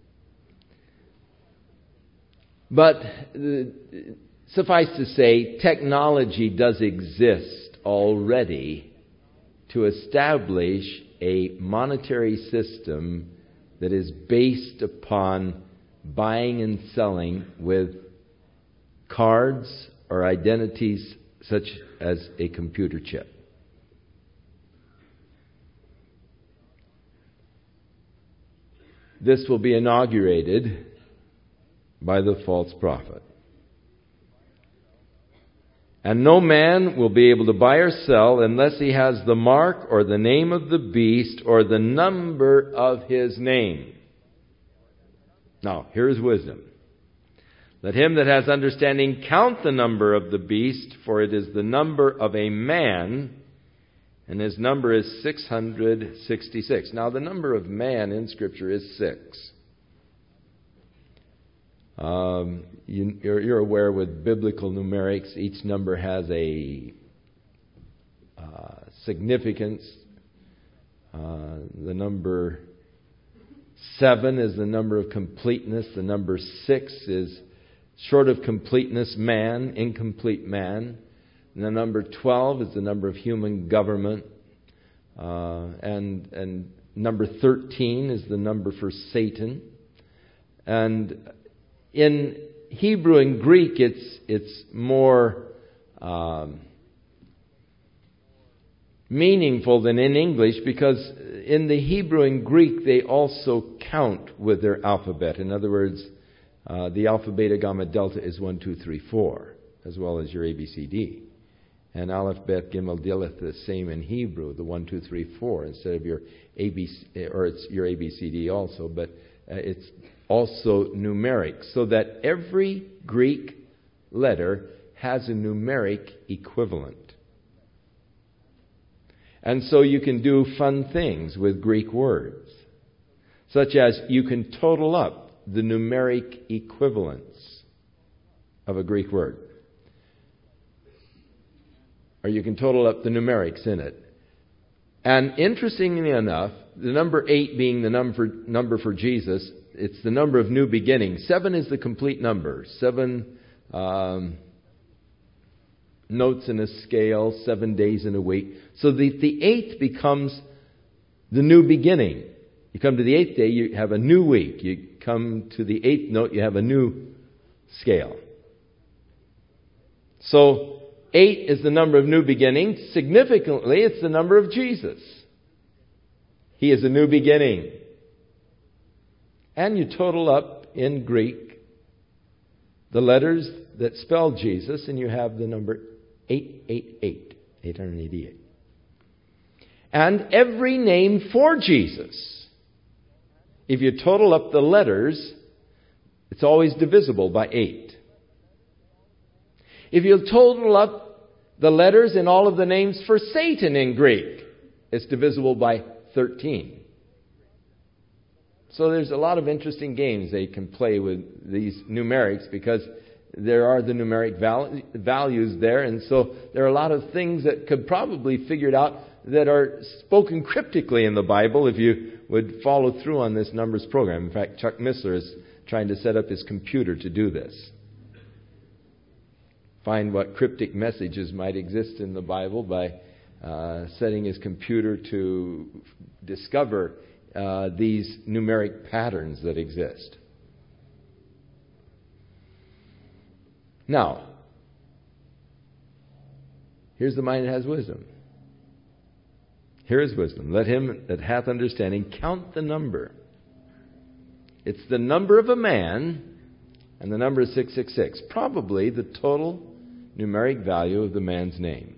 But suffice to say, technology does exist already to establish a monetary system that is based upon buying and selling with cards or identities such as a computer chip. This will be inaugurated by the false prophet. And no man will be able to buy or sell unless he has the mark or the name of the beast or the number of his name. Now, here's wisdom. Let him that has understanding count the number of the beast, for it is the number of a man, and his number is 666. Now, the number of man in Scripture is 6. You're aware with biblical numerics, each number has a significance. The number 7 is the number of completeness. The number 6 is short of completeness, man, incomplete man. And the number 12 is the number of human government. And number 13 is the number for Satan. And in Hebrew and Greek, it's more meaningful than in English, because in the Hebrew and Greek, they also count with their alphabet. In other words, the Alpha, Beta, Gamma, Delta is 1, 2, 3, 4, as well as your ABCD. And Aleph, Bet, Gimel, Dilith, the same in Hebrew, the 1, 2, 3, 4, instead of your ABC, or it's your ABCD also, but it's also numeric, so that every Greek letter has a numeric equivalent. And so you can do fun things with Greek words, such as you can total up the numeric equivalence of a Greek word. or you can total up the numerics in it. And interestingly enough, the number 8 being the number for Jesus, it's the number of new beginnings. 7 is the complete number. 7 notes in a scale, 7 days in a week. So the 8th becomes the new beginning. You come to the 8th day, you have a new week. You come to the 8th note, you have a new scale. So 8 is the number of new beginnings. Significantly, it's the number of Jesus. He is a new beginning. And you total up in Greek the letters that spell Jesus, and you have the number 888, 888. And every name for Jesus, if you total up the letters, it's always divisible by 8. If you total up the letters in all of the names for Satan in Greek, it's divisible by 13. So there's a lot of interesting games they can play with these numerics, because there are the numeric values there. And so there are a lot of things that could probably be figured out that are spoken cryptically in the Bible if you would follow through on this numbers program. In fact, Chuck Missler is trying to set up his computer to do this. Find what cryptic messages might exist in the Bible by setting his computer to discover these numeric patterns that exist. Now, here's the mind that has wisdom. Here is wisdom. Let him that hath understanding count the number. It's the number of a man, and the number is 666. Probably the total numeric value of the man's name.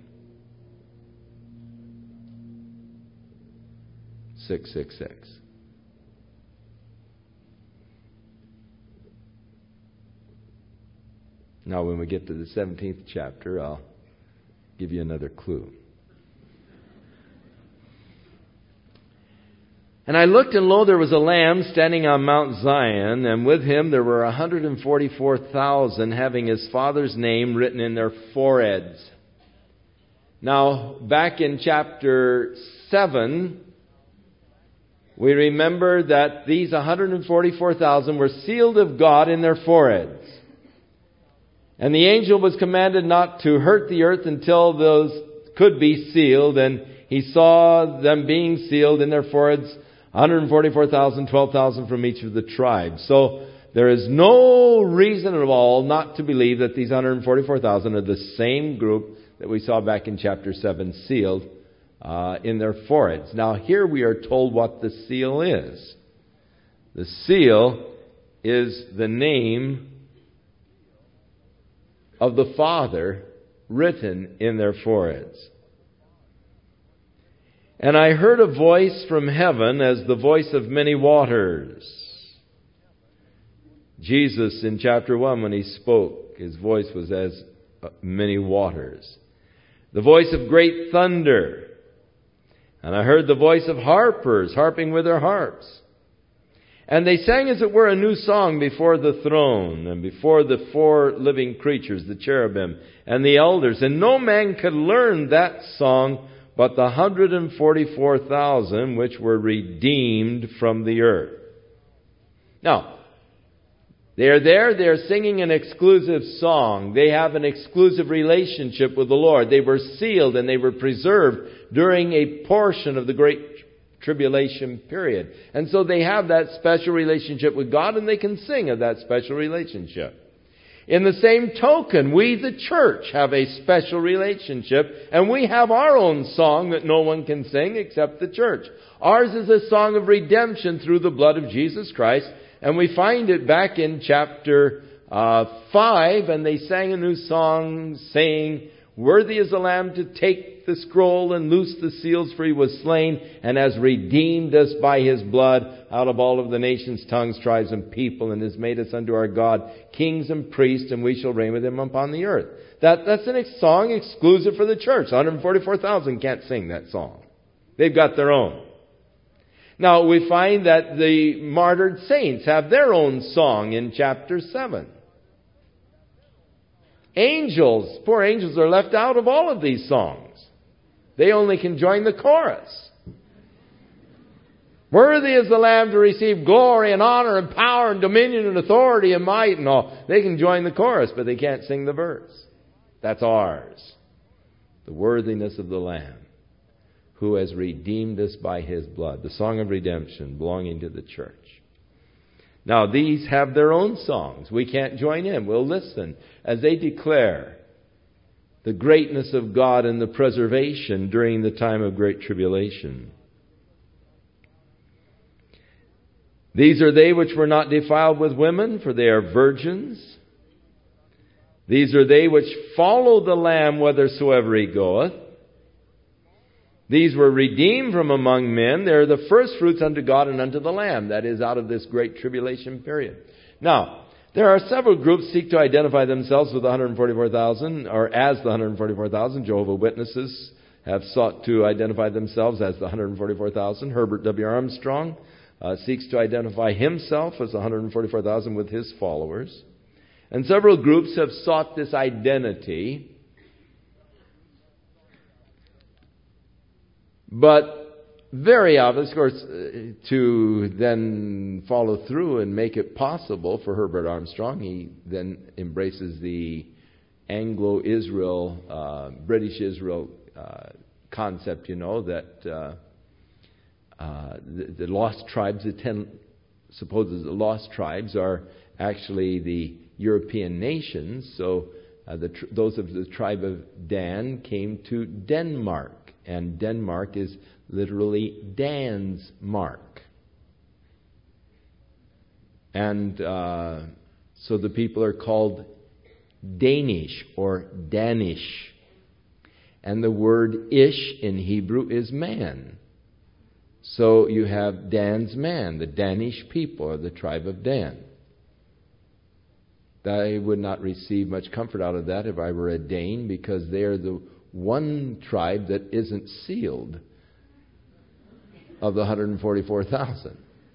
666. Now, when we get to the 17th chapter, I'll give you another clue. And I looked, and lo, there was a Lamb standing on Mount Zion, and with him there were 144,000 having his Father's name written in their foreheads. Now, back in chapter 7, we remember that these 144,000 were sealed of God in their foreheads. And the angel was commanded not to hurt the earth until those could be sealed. And he saw them being sealed in their foreheads, 144,000, 12,000 from each of the tribes. So there is no reason at all not to believe that these 144,000 are the same group that we saw back in chapter 7 sealed in their foreheads. Now here we are told what the seal is. The seal is the name of the Father written in their foreheads. And I heard a voice from heaven as the voice of many waters. Jesus in chapter 1, when he spoke, his voice was as many waters. The voice of great thunder. And I heard the voice of harpers harping with their harps. And they sang as it were a new song before the throne and before the 4 living creatures, the cherubim and the elders. And no man could learn that song but the 144,000 which were redeemed from the earth. Now, they are there, they are singing an exclusive song. They have an exclusive relationship with the Lord. They were sealed and they were preserved during a portion of the Great Tribulation period. And so they have that special relationship with God, and they can sing of that special relationship. In the same token, we, the church, have a special relationship, and we have our own song that no one can sing except the church. Ours is a song of redemption through the blood of Jesus Christ, and we find it back in chapter 5, and they sang a new song saying, "Worthy is the Lamb to take the scroll and loose the seals, for he was slain and has redeemed us by his blood out of all of the nations, tongues, tribes, and people, and has made us unto our God kings and priests, and we shall reign with him upon the earth." That's a song exclusive for the church. 144,000 can't sing that song. They've got their own. Now, we find that the martyred saints have their own song in chapter 7. Angels, poor angels, are left out of all of these songs. They only can join the chorus. Worthy is the Lamb to receive glory and honor and power and dominion and authority and might and all. They can join the chorus, but they can't sing the verse. That's ours. The worthiness of the Lamb, who has redeemed us by His blood. The song of redemption belonging to the church. Now, these have their own songs. We can't join in. We'll listen as they declare the greatness of God and the preservation during the time of great tribulation. These are they which were not defiled with women, for they are virgins. These are they which follow the Lamb whithersoever He goeth. These were redeemed from among men. They are the first fruits unto God and unto the Lamb. That is, out of this great tribulation period. Now, there are several groups seek to identify themselves with the 144,000, or as the 144,000. Jehovah's Witnesses have sought to identify themselves as the 144,000. Herbert W. Armstrong seeks to identify himself as the 144,000 with his followers. And several groups have sought this identity. But very obvious, of course, to then follow through and make it possible for Herbert Armstrong, he then embraces the Anglo-Israel, British Israel concept, that the lost tribes, the 10 supposed lost tribes, are actually the European nations. So those of the tribe of Dan came to Denmark. And Denmark is literally Dan's mark. And so the people are called Danish or Danish. And the word ish in Hebrew is man. So you have Dan's man, the Danish people, or the tribe of Dan. I would not receive much comfort out of that if I were a Dane, because they are the one tribe that isn't sealed of the 144,000.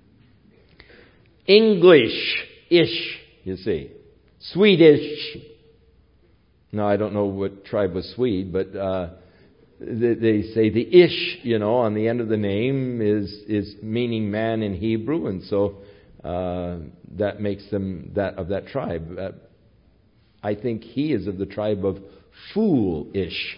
English-ish, you see. Swedish. Now, I don't know what tribe was Swede, but they say the ish, on the end of the name is meaning man in Hebrew, and so that makes them that tribe. I think he is of the tribe of foolish.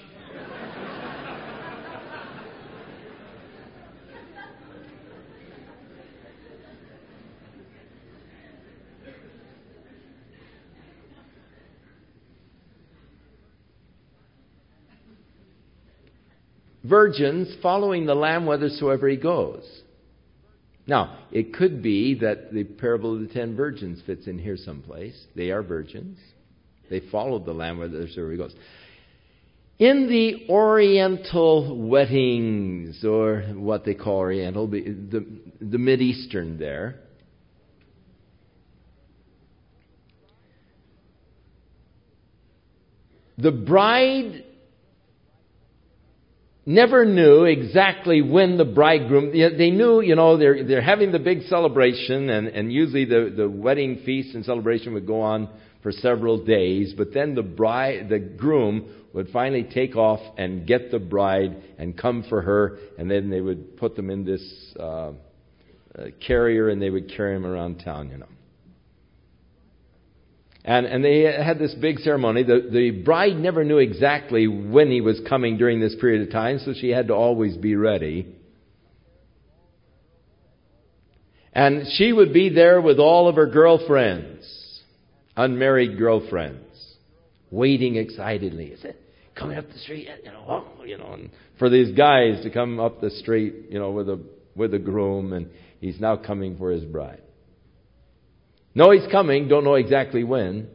Virgins following the Lamb whithersoever He goes. Now, it could be that the parable of the 10 virgins fits in here someplace. They are virgins. They followed the Lamb whithersoever He goes. In the Oriental weddings, or what they call Oriental, the Mid-Eastern there, the bride never knew exactly when the bridegroom. They knew, they're having the big celebration, and usually the wedding feast and celebration would go on for several days. But then the groom would finally take off and get the bride and come for her, and then they would put them in this carrier, and they would carry them around town, And they had this big ceremony. The bride never knew exactly when he was coming during this period of time, so she had to always be ready. And she would be there with all of her girlfriends, unmarried girlfriends, waiting excitedly. Is it coming up the street? And for these guys to come up the street, with a groom, and he's now coming for his bride. Know he's coming, don't know exactly when.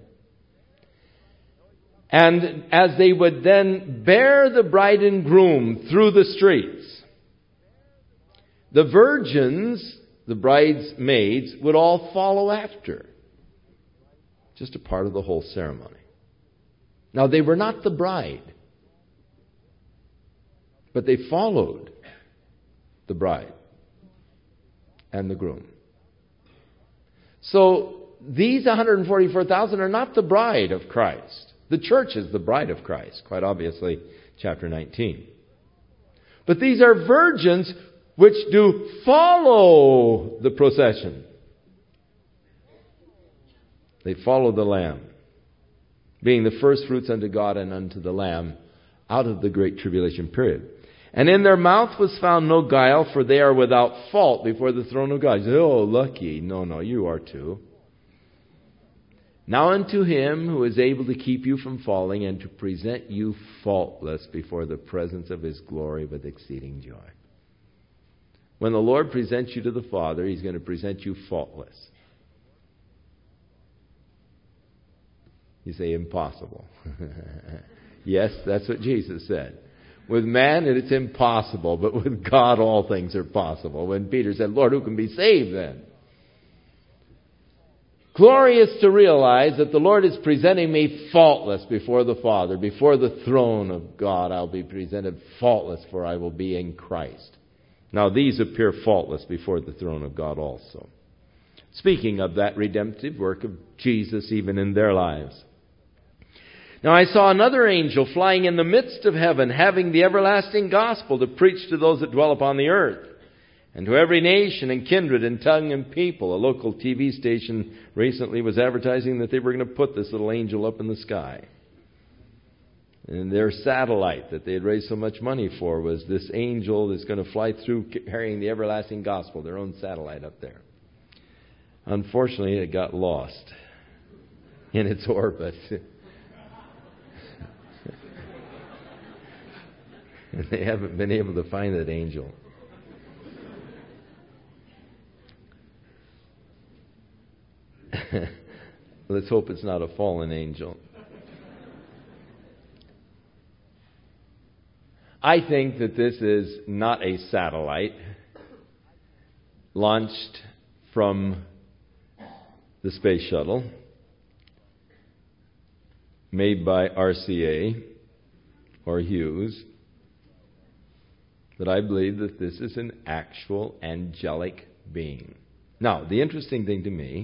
And as they would then bear the bride and groom through the streets, the virgins, the bridesmaids, would all follow after. Just a part of the whole ceremony. Now, they were not the bride, but they followed the bride and the groom. So these 144,000 are not the bride of Christ. The church is the bride of Christ, quite obviously, chapter 19. But these are virgins which do follow the procession. They follow the Lamb, being the first fruits unto God and unto the Lamb out of the great tribulation period. And in their mouth was found no guile, for they are without fault before the throne of God. You say, oh, lucky. No, you are too. Now unto him who is able to keep you from falling and to present you faultless before the presence of his glory with exceeding joy. When the Lord presents you to the Father, he's going to present you faultless. You say, impossible. Yes, that's what Jesus said. With man, it's impossible, but with God, all things are possible. When Peter said, Lord, who can be saved then? Glorious to realize that the Lord is presenting me faultless before the Father. Before the throne of God, I'll be presented faultless, for I will be in Christ. Now, these appear faultless before the throne of God also. Speaking of that redemptive work of Jesus even in their lives. Now I saw another angel flying in the midst of heaven, having the everlasting gospel to preach to those that dwell upon the earth, and to every nation and kindred and tongue and people. A local TV station recently was advertising that they were going to put this little angel up in the sky. And their satellite that they had raised so much money for was this angel that's going to fly through carrying the everlasting gospel, their own satellite up there. Unfortunately, it got lost in its orbit. And they haven't been able to find that angel. Let's hope it's not a fallen angel. I think that this is not a satellite launched from the space shuttle made by RCA or Hughes. But I believe that this is an actual angelic being. Now, the interesting thing to me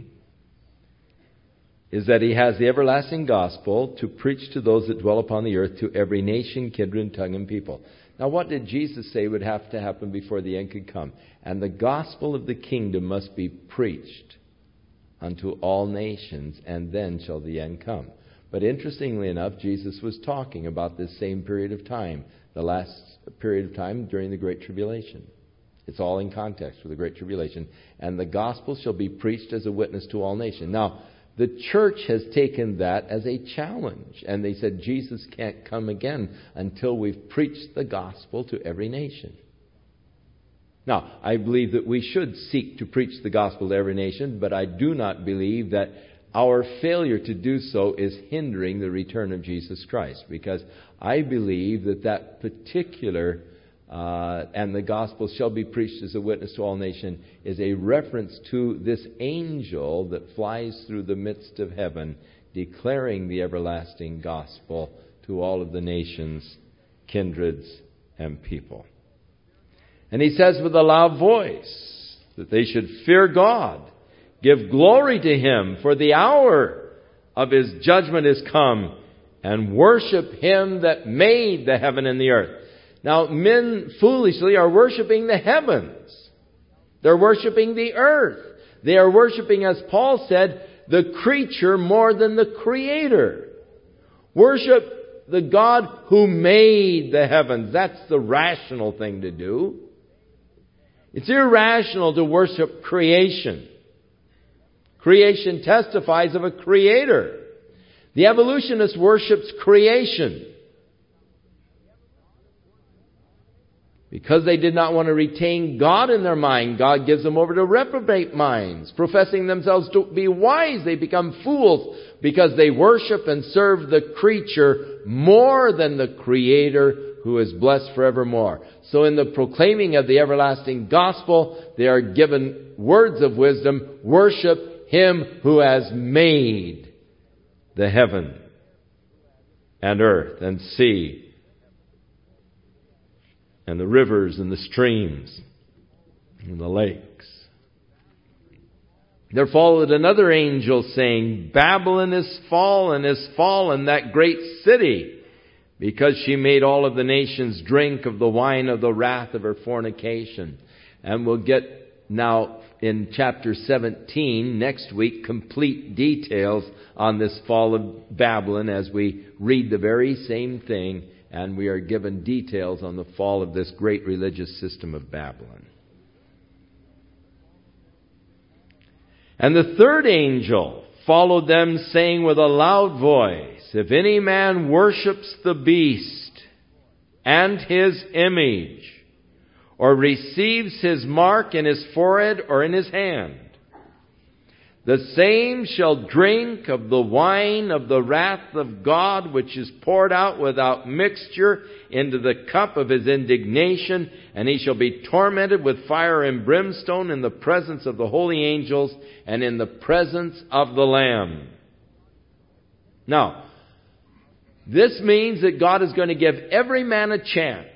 is that he has the everlasting gospel to preach to those that dwell upon the earth, to every nation, kindred, tongue, and people. Now, what did Jesus say would have to happen before the end could come? And the gospel of the kingdom must be preached unto all nations, and then shall the end come. But interestingly enough, Jesus was talking about this same period of time, the last period of time during the Great Tribulation. It's all in context with the Great Tribulation. And the gospel shall be preached as a witness to all nations. Now, the church has taken that as a challenge. And they said Jesus can't come again until we've preached the gospel to every nation. Now, I believe that we should seek to preach the gospel to every nation, but I do not believe that our failure to do so is hindering the return of Jesus Christ, because I believe that particular and the gospel shall be preached as a witness to all nations is a reference to this angel that flies through the midst of heaven, declaring the everlasting gospel to all of the nations, kindreds, and people. And he says with a loud voice that they should fear God, give glory to him, for the hour of his judgment is come, and worship him that made the heaven and the earth. Now, men foolishly are worshiping the heavens. They're worshiping the earth. They are worshiping, as Paul said, the creature more than the Creator. Worship the God who made the heavens. That's the rational thing to do. It's irrational to worship creation. Creation testifies of a Creator. The evolutionist worships creation. Because they did not want to retain God in their mind, God gives them over to reprobate minds. Professing themselves to be wise, they become fools because they worship and serve the creature more than the Creator who is blessed forevermore. So in the proclaiming of the everlasting gospel, they are given words of wisdom. Worship him who has made the heaven and earth and sea and the rivers and the streams and the lakes. There followed another angel saying, Babylon is fallen, that great city, because she made all of the nations drink of the wine of the wrath of her fornication. And we'll get now in chapter 17 next week complete details on this fall of Babylon as we read the very same thing, and we are given details on the fall of this great religious system of Babylon. And the third angel followed them, saying with a loud voice, If any man worships the beast and his image, or receives his mark in his forehead or in his hand, the same shall drink of the wine of the wrath of God, which is poured out without mixture into the cup of his indignation, and he shall be tormented with fire and brimstone in the presence of the holy angels and in the presence of the Lamb. Now, this means that God is going to give every man a chance.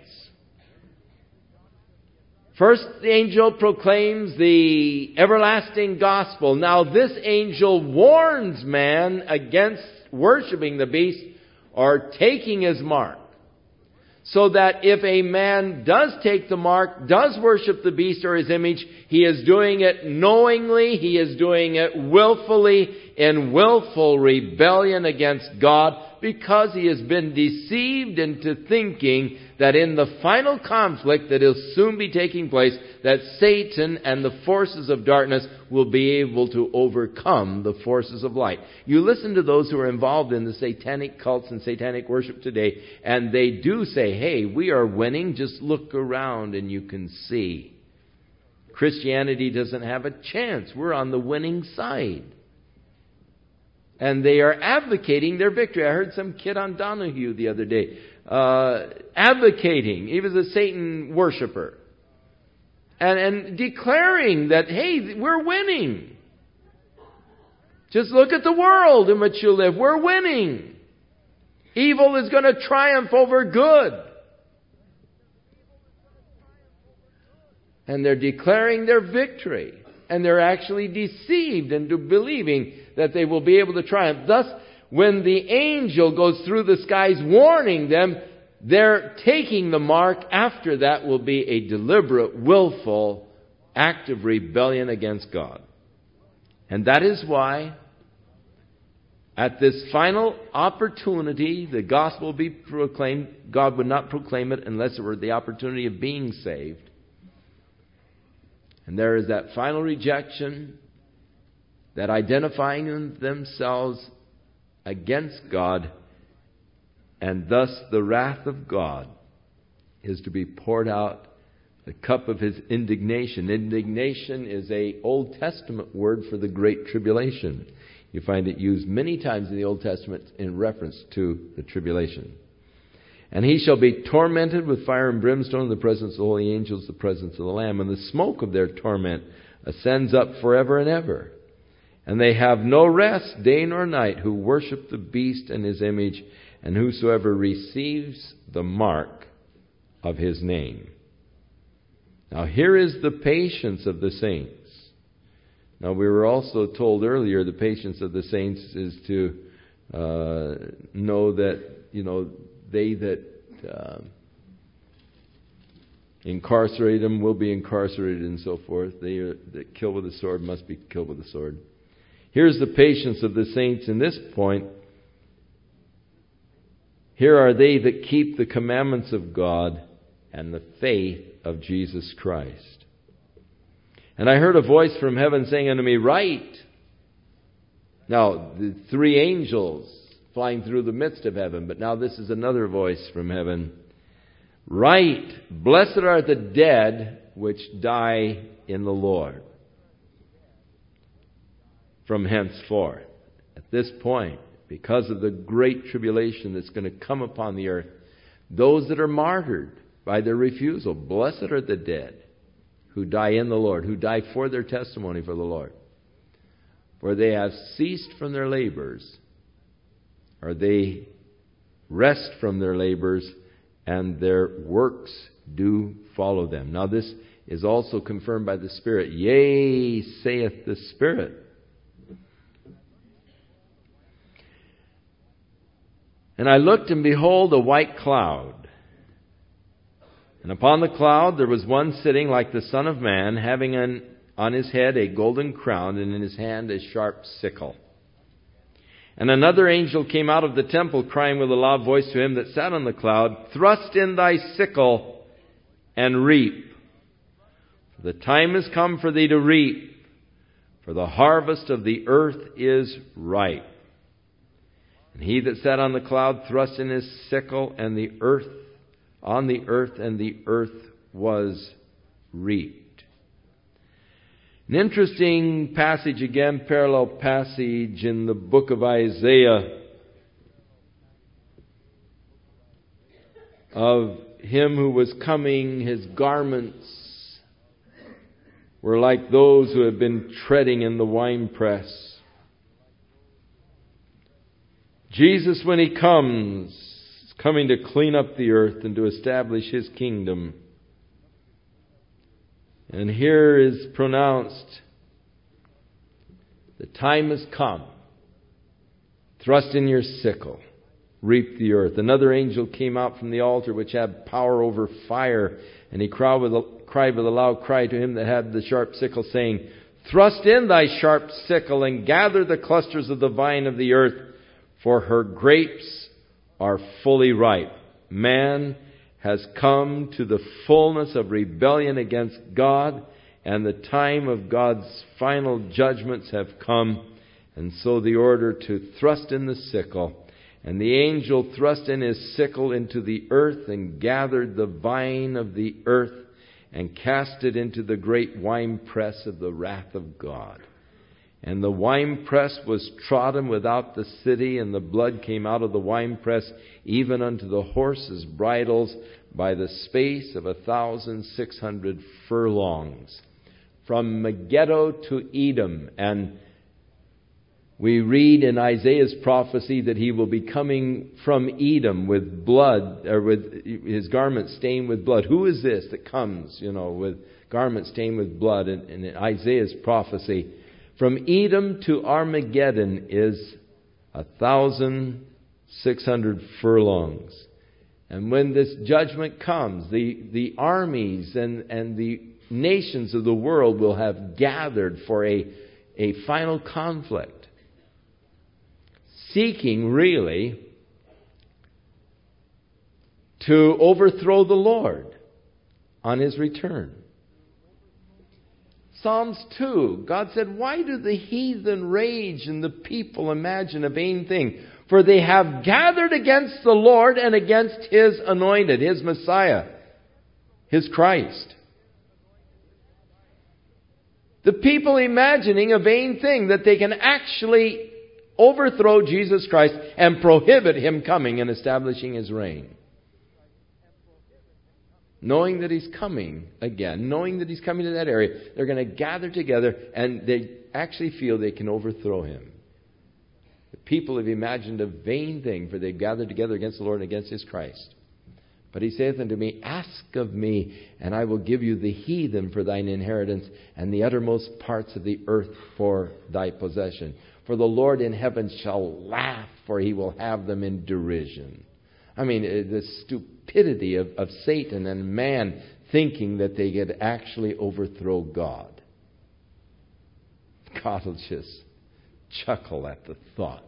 First, the angel proclaims the everlasting gospel. Now, this angel warns man against worshiping the beast or taking his mark. So that if a man does take the mark, does worship the beast or his image, he is doing it knowingly, he is doing it willfully, in willful rebellion against God, because he has been deceived into thinking that in the final conflict that will soon be taking place, that Satan and the forces of darkness will be able to overcome the forces of light. You listen to those who are involved in the satanic cults and satanic worship today, and they do say, hey, we are winning, just look around and you can see. Christianity doesn't have a chance. We're on the winning side. And they are advocating their victory. I heard some kid on Donahue the other day advocating. He was a Satan worshiper. And declaring that, hey, we're winning. Just look at the world in which you live. We're winning. Evil is going to triumph over good. And they're declaring their victory. And they're actually deceived into believing that they will be able to triumph. Thus, when the angel goes through the skies warning them, they're taking the mark. After that will be a deliberate, willful act of rebellion against God. And that is why, at this final opportunity, the gospel will be proclaimed. God would not proclaim it unless it were the opportunity of being saved. And there is that final rejection, that identifying themselves against God, and thus the wrath of God is to be poured out, the cup of his indignation. Indignation is an Old Testament word for the Great Tribulation. You find it used many times in the Old Testament in reference to the tribulation. And he shall be tormented with fire and brimstone in the presence of the holy angels, the presence of the Lamb. And the smoke of their torment ascends up forever and ever. And they have no rest day nor night who worship the beast and his image, and whosoever receives the mark of his name. Now here is the patience of the saints. Now we were also told earlier the patience of the saints is to know that, they that incarcerate them will be incarcerated and so forth. They that kill with the sword must be killed with the sword. Here's the patience of the saints in this point. Here are they that keep the commandments of God and the faith of Jesus Christ. And I heard a voice from heaven saying unto me, Write. Now, the three angels flying through the midst of heaven, but now this is another voice from heaven. Write, blessed are the dead which die in the Lord from henceforth. At this point, because of the great tribulation that's going to come upon the earth, those that are martyred by their refusal, blessed are the dead who die in the Lord, who die for their testimony for the Lord. For they have ceased from their labors, or they rest from their labors, and their works do follow them. Now this is also confirmed by the Spirit. Yea, saith the Spirit. And I looked, and behold, a white cloud. And upon the cloud there was one sitting like the Son of Man, having on his head a golden crown, and in his hand a sharp sickle. And another angel came out of the temple, crying with a loud voice to him that sat on the cloud, Thrust in thy sickle, and reap. For the time is come for thee to reap, for the harvest of the earth is ripe. And he that sat on the cloud thrust in his sickle, and the earth and the earth was reaped. An interesting passage again, parallel passage in the book of Isaiah of him who was coming. His garments were like those who had been treading in the winepress. Jesus, when He comes, is coming to clean up the earth and to establish His kingdom. And here is pronounced, the time has come. Thrust in your sickle, reap the earth. Another angel came out from the altar which had power over fire, and he cried with a loud cry to him that had the sharp sickle, saying, Thrust in thy sharp sickle, and gather the clusters of the vine of the earth, for her grapes are fully ripe. Man has come to the fullness of rebellion against God, and the time of God's final judgments have come. And so the order to thrust in the sickle. And the angel thrust in his sickle into the earth, and gathered the vine of the earth, and cast it into the great winepress of the wrath of God. And the winepress was trodden without the city, and the blood came out of the winepress, even unto the horses' bridles, by the space of 1,600 furlongs. From Megiddo to Edom. And we read in Isaiah's prophecy that he will be coming from Edom with blood, or with his garment stained with blood. Who is this that comes, with garment stained with blood? In Isaiah's prophecy, from Edom to Armageddon is 1,600 furlongs. And when this judgment comes, the armies and the nations of the world will have gathered for a final conflict, seeking really to overthrow the Lord on His return. Psalms 2, God said, Why do the heathen rage and the people imagine a vain thing? For they have gathered against the Lord and against His anointed, His Messiah, His Christ. The people imagining a vain thing, that they can actually overthrow Jesus Christ and prohibit Him coming and establishing His reign. Knowing that He's coming again, knowing that He's coming to that area, they're going to gather together, and they actually feel they can overthrow Him. The people have imagined a vain thing, for they've gathered together against the Lord and against His Christ. But He saith unto me, Ask of me, and I will give you the heathen for thine inheritance, and the uttermost parts of the earth for thy possession. For the Lord in heaven shall laugh, for He will have them in derision. I mean, the stupidity of Satan and man thinking that they could actually overthrow God. God will just chuckle at the thought.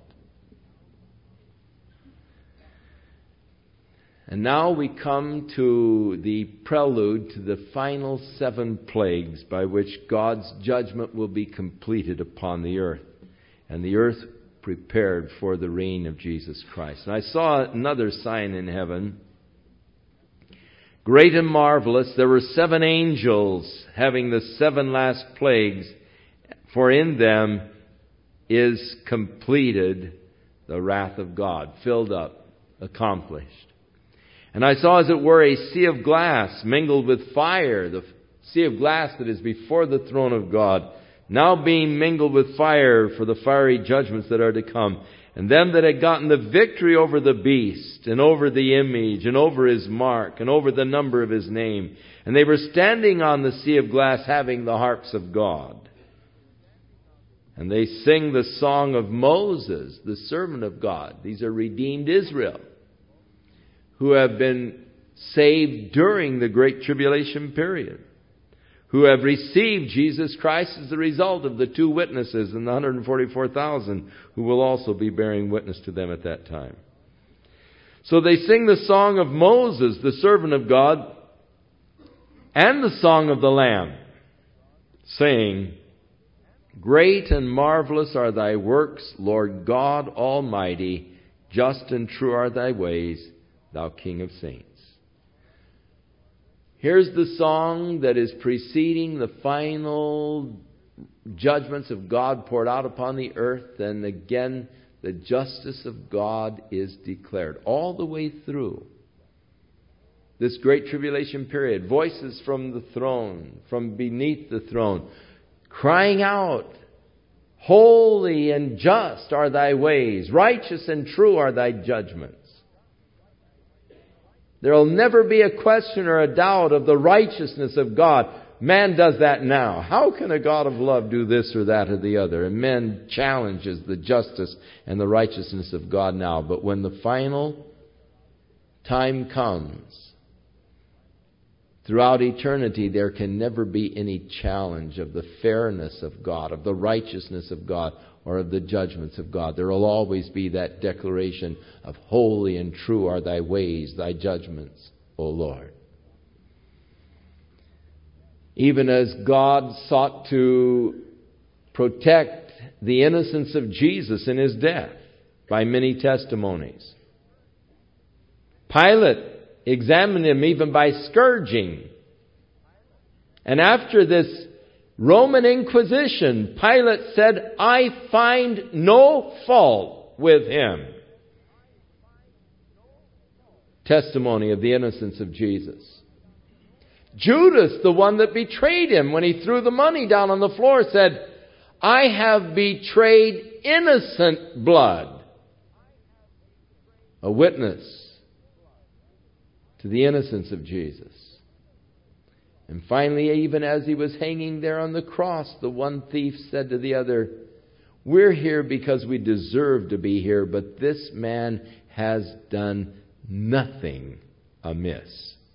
And now we come to the prelude to the final 7 plagues by which God's judgment will be completed upon the earth. And the earth prepared for the reign of Jesus Christ. And I saw another sign in heaven, great and marvelous. There were 7 angels having the 7 last plagues, for in them is completed the wrath of God, filled up, accomplished. And I saw, as it were, a sea of glass mingled with fire, the sea of glass that is before the throne of God, now being mingled with fire for the fiery judgments that are to come. and them that had gotten the victory over the beast, and over the image, and over his mark, and over the number of his name. And they were standing on the sea of glass, having the harps of God. And they sing the song of Moses, the servant of God. These are redeemed Israel, who have been saved during the Great Tribulation period, who have received Jesus Christ as the result of the 2 witnesses and the 144,000 who will also be bearing witness to them at that time. So they sing the song of Moses, the servant of God, and the song of the Lamb, saying, Great and marvelous are thy works, Lord God Almighty. Just and true are thy ways, thou King of saints. Here's the song that is preceding the final judgments of God poured out upon the earth. And again, the justice of God is declared all the way through this great tribulation period. Voices from the throne, from beneath the throne, crying out, Holy and just are thy ways, righteous and true are thy judgments. There will never be a question or a doubt of the righteousness of God. Man does that now. How can a God of love do this or that or the other? And man challenges the justice and the righteousness of God now. But when the final time comes, throughout eternity, there can never be any challenge of the fairness of God, of the righteousness of God, or of the judgments of God. There will always be that declaration of holy and true are thy ways, thy judgments, O Lord. Even as God sought to protect the innocence of Jesus in his death by many testimonies. Pilate examined him even by scourging. And after this Roman Inquisition, Pilate said, I find no fault with him. Testimony of the innocence of Jesus. Judas, the one that betrayed him when he threw the money down on the floor, said, I have betrayed innocent blood. A witness to the innocence of Jesus. And finally, even as he was hanging there on the cross, the one thief said to the other, We're here because we deserve to be here, but this man has done nothing amiss.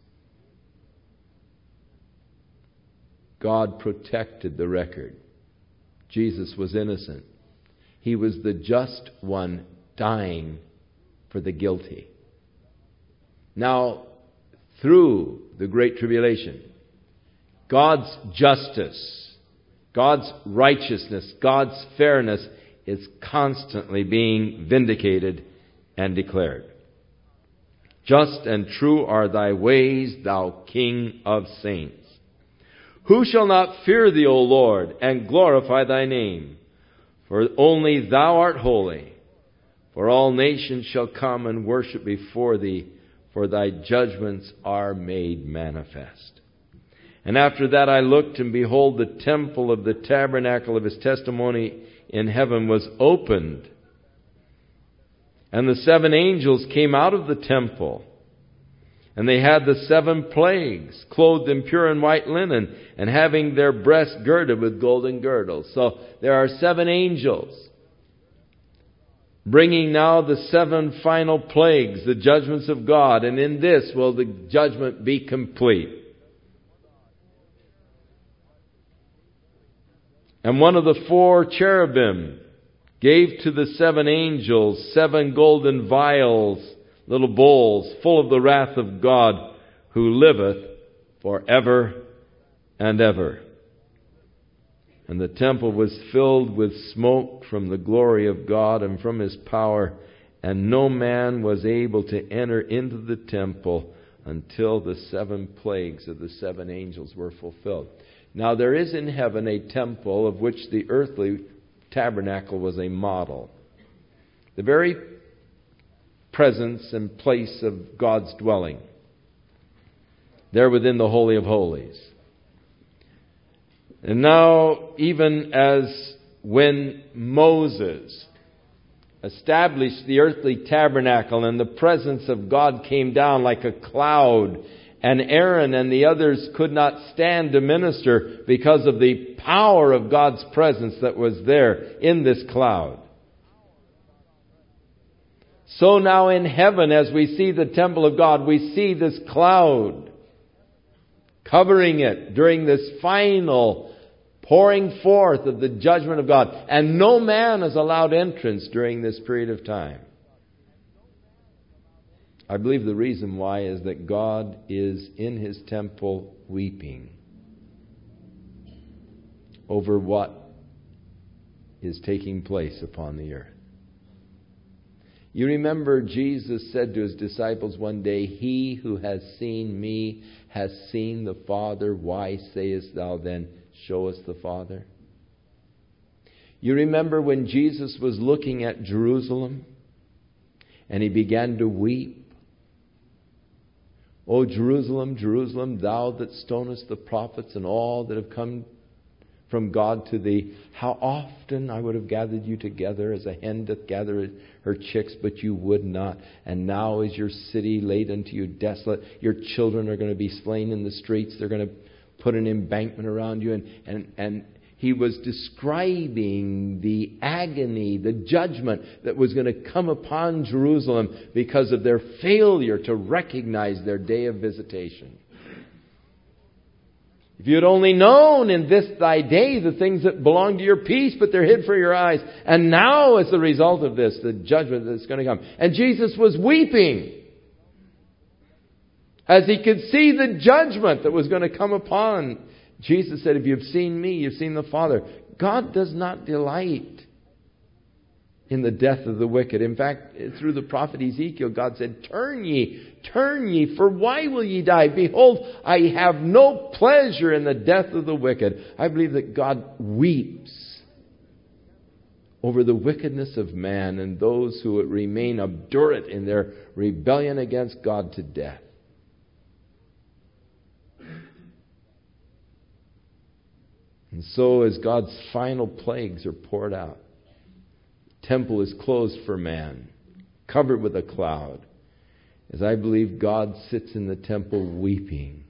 God protected the record. Jesus was innocent. He was the just one dying for the guilty. Now, through the Great Tribulation, God's justice, God's righteousness, God's fairness is constantly being vindicated and declared. Just and true are thy ways, thou King of saints. Who shall not fear thee, O Lord, and glorify thy name? For only thou art holy. For all nations shall come and worship before thee, for thy judgments are made manifest. And after that I looked, and behold, the temple of the tabernacle of his testimony in heaven was opened. And the 7 angels came out of the temple. And they had the 7 plagues, clothed in pure and white linen, and having their breasts girded with golden girdles. So there are 7 angels, bringing now the 7 final plagues, the judgments of God. And in this will the judgment be complete. And one of the 4 cherubim gave to the 7 angels 7 golden vials, little bowls, full of the wrath of God, who liveth forever and ever. And the temple was filled with smoke from the glory of God and from his power, and no man was able to enter into the temple until the 7 plagues of the 7 angels were fulfilled. Now there is in heaven a temple of which the earthly tabernacle was a model. The very presence and place of God's dwelling, there within the Holy of Holies. And now, even as when Moses established the earthly tabernacle, and the presence of God came down like a cloud, and Aaron and the others could not stand to minister because of the power of God's presence that was there in this cloud. So now in heaven, as we see the temple of God, we see this cloud covering it during this final pouring forth of the judgment of God. And no man is allowed entrance during this period of time. I believe the reason why is that God is in His temple weeping over what is taking place upon the earth. You remember Jesus said to His disciples one day, "He who has seen me has seen the Father. Why sayest thou then, show us the Father?" You remember when Jesus was looking at Jerusalem and He began to weep. "O Jerusalem, Jerusalem, thou that stonest the prophets and all that have come from God to thee, how often I would have gathered you together as a hen doth gather her chicks, but you would not. And now is your city laid unto you desolate. Your children are going to be slain in the streets. They're going to put an embankment around you." And He was describing the agony, the judgment that was going to come upon Jerusalem because of their failure to recognize their day of visitation. "If you had only known in this thy day the things that belong to your peace, but they're hid for your eyes. And now as a result of this, the judgment that's going to come." And Jesus was weeping as He could see the judgment that was going to come upon. Jesus said, "If you've seen me, you've seen the Father." God does not delight in the death of the wicked. In fact, through the prophet Ezekiel, God said, turn ye, for why will ye die? Behold, I have no pleasure in the death of the wicked." I believe that God weeps over the wickedness of man and those who remain obdurate in their rebellion against God to death. And so as God's final plagues are poured out, temple is closed for man, covered with a cloud, as I believe God sits in the temple weeping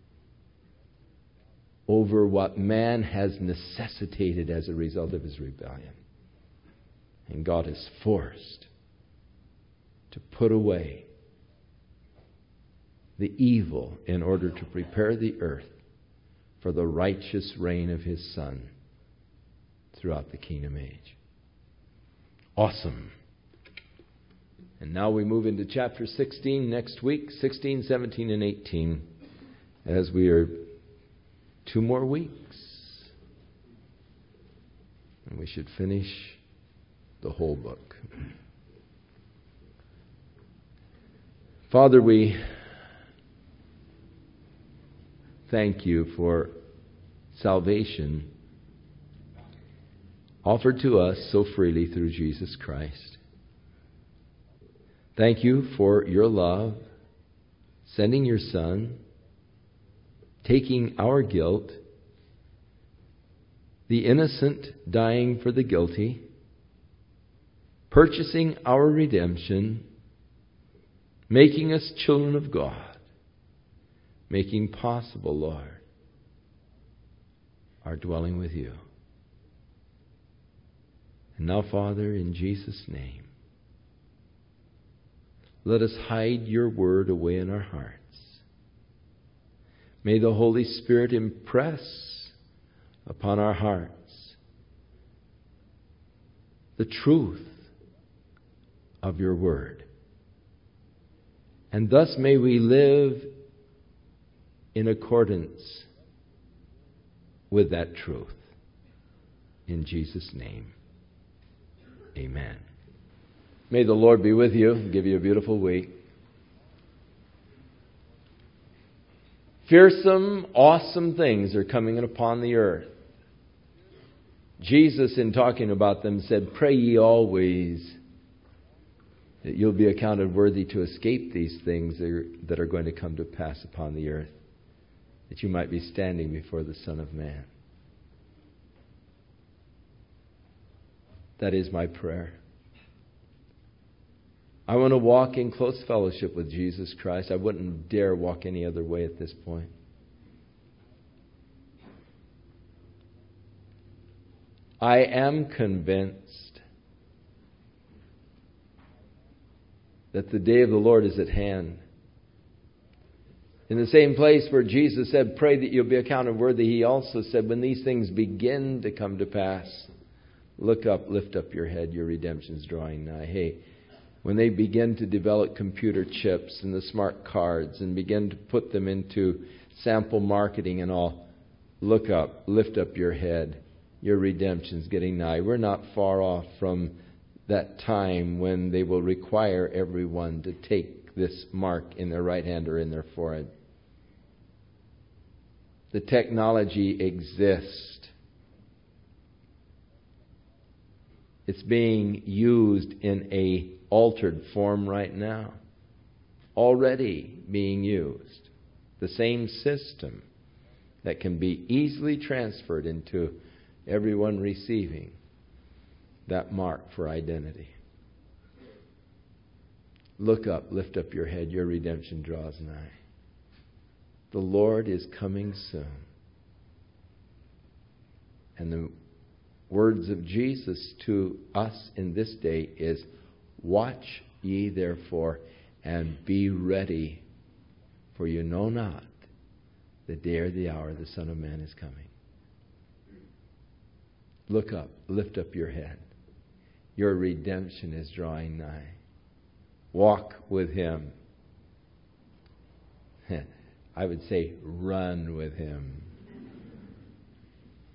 over what man has necessitated as a result of his rebellion. And God is forced to put away the evil in order to prepare the earth for the righteous reign of His Son throughout the kingdom age. Awesome. And now we move into chapter 16 next week, 16, 17, and 18, as we are 2 more weeks. And we should finish the whole book. Father, we thank You for salvation offered to us so freely through Jesus Christ. Thank You for Your love, sending Your Son, taking our guilt, the innocent dying for the guilty, purchasing our redemption, making us children of God, making possible, Lord, our dwelling with You. And now, Father, in Jesus' name, let us hide Your word away in our hearts. May the Holy Spirit impress upon our hearts the truth of Your word. And thus may we live in accordance with that truth. In Jesus' name, amen. May the Lord be with you and give you a beautiful week. Fearsome, awesome things are coming upon the earth. Jesus, in talking about them, said, "Pray ye always that you'll be accounted worthy to escape these things that are going to come to pass upon the earth, that you might be standing before the Son of Man." That is my prayer. I want to walk in close fellowship with Jesus Christ. I wouldn't dare walk any other way at this point. I am convinced that the day of the Lord is at hand. In the same place where Jesus said, pray that you'll be accounted worthy, He also said, when these things begin to come to pass, look up, lift up your head, your redemption's drawing nigh. Hey, when they begin to develop computer chips and the smart cards and begin to put them into sample marketing and all, look up, lift up your head, your redemption's getting nigh. We're not far off from that time when they will require everyone to take this mark in their right hand or in their forehead. The technology exists. It's being used in a altered form right now. Already being used. The same system that can be easily transferred into everyone receiving that mark for identity. Look up, lift up your head, your redemption draws nigh. The Lord is coming soon. And the words of Jesus to us in this day is, watch ye therefore, and be ready, for you know not the day or the hour the Son of Man is coming. Look up, lift up your head. Your redemption is drawing nigh. Walk with Him. I would say run with Him.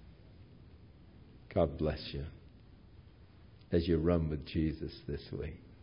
God bless you as you run with Jesus this week.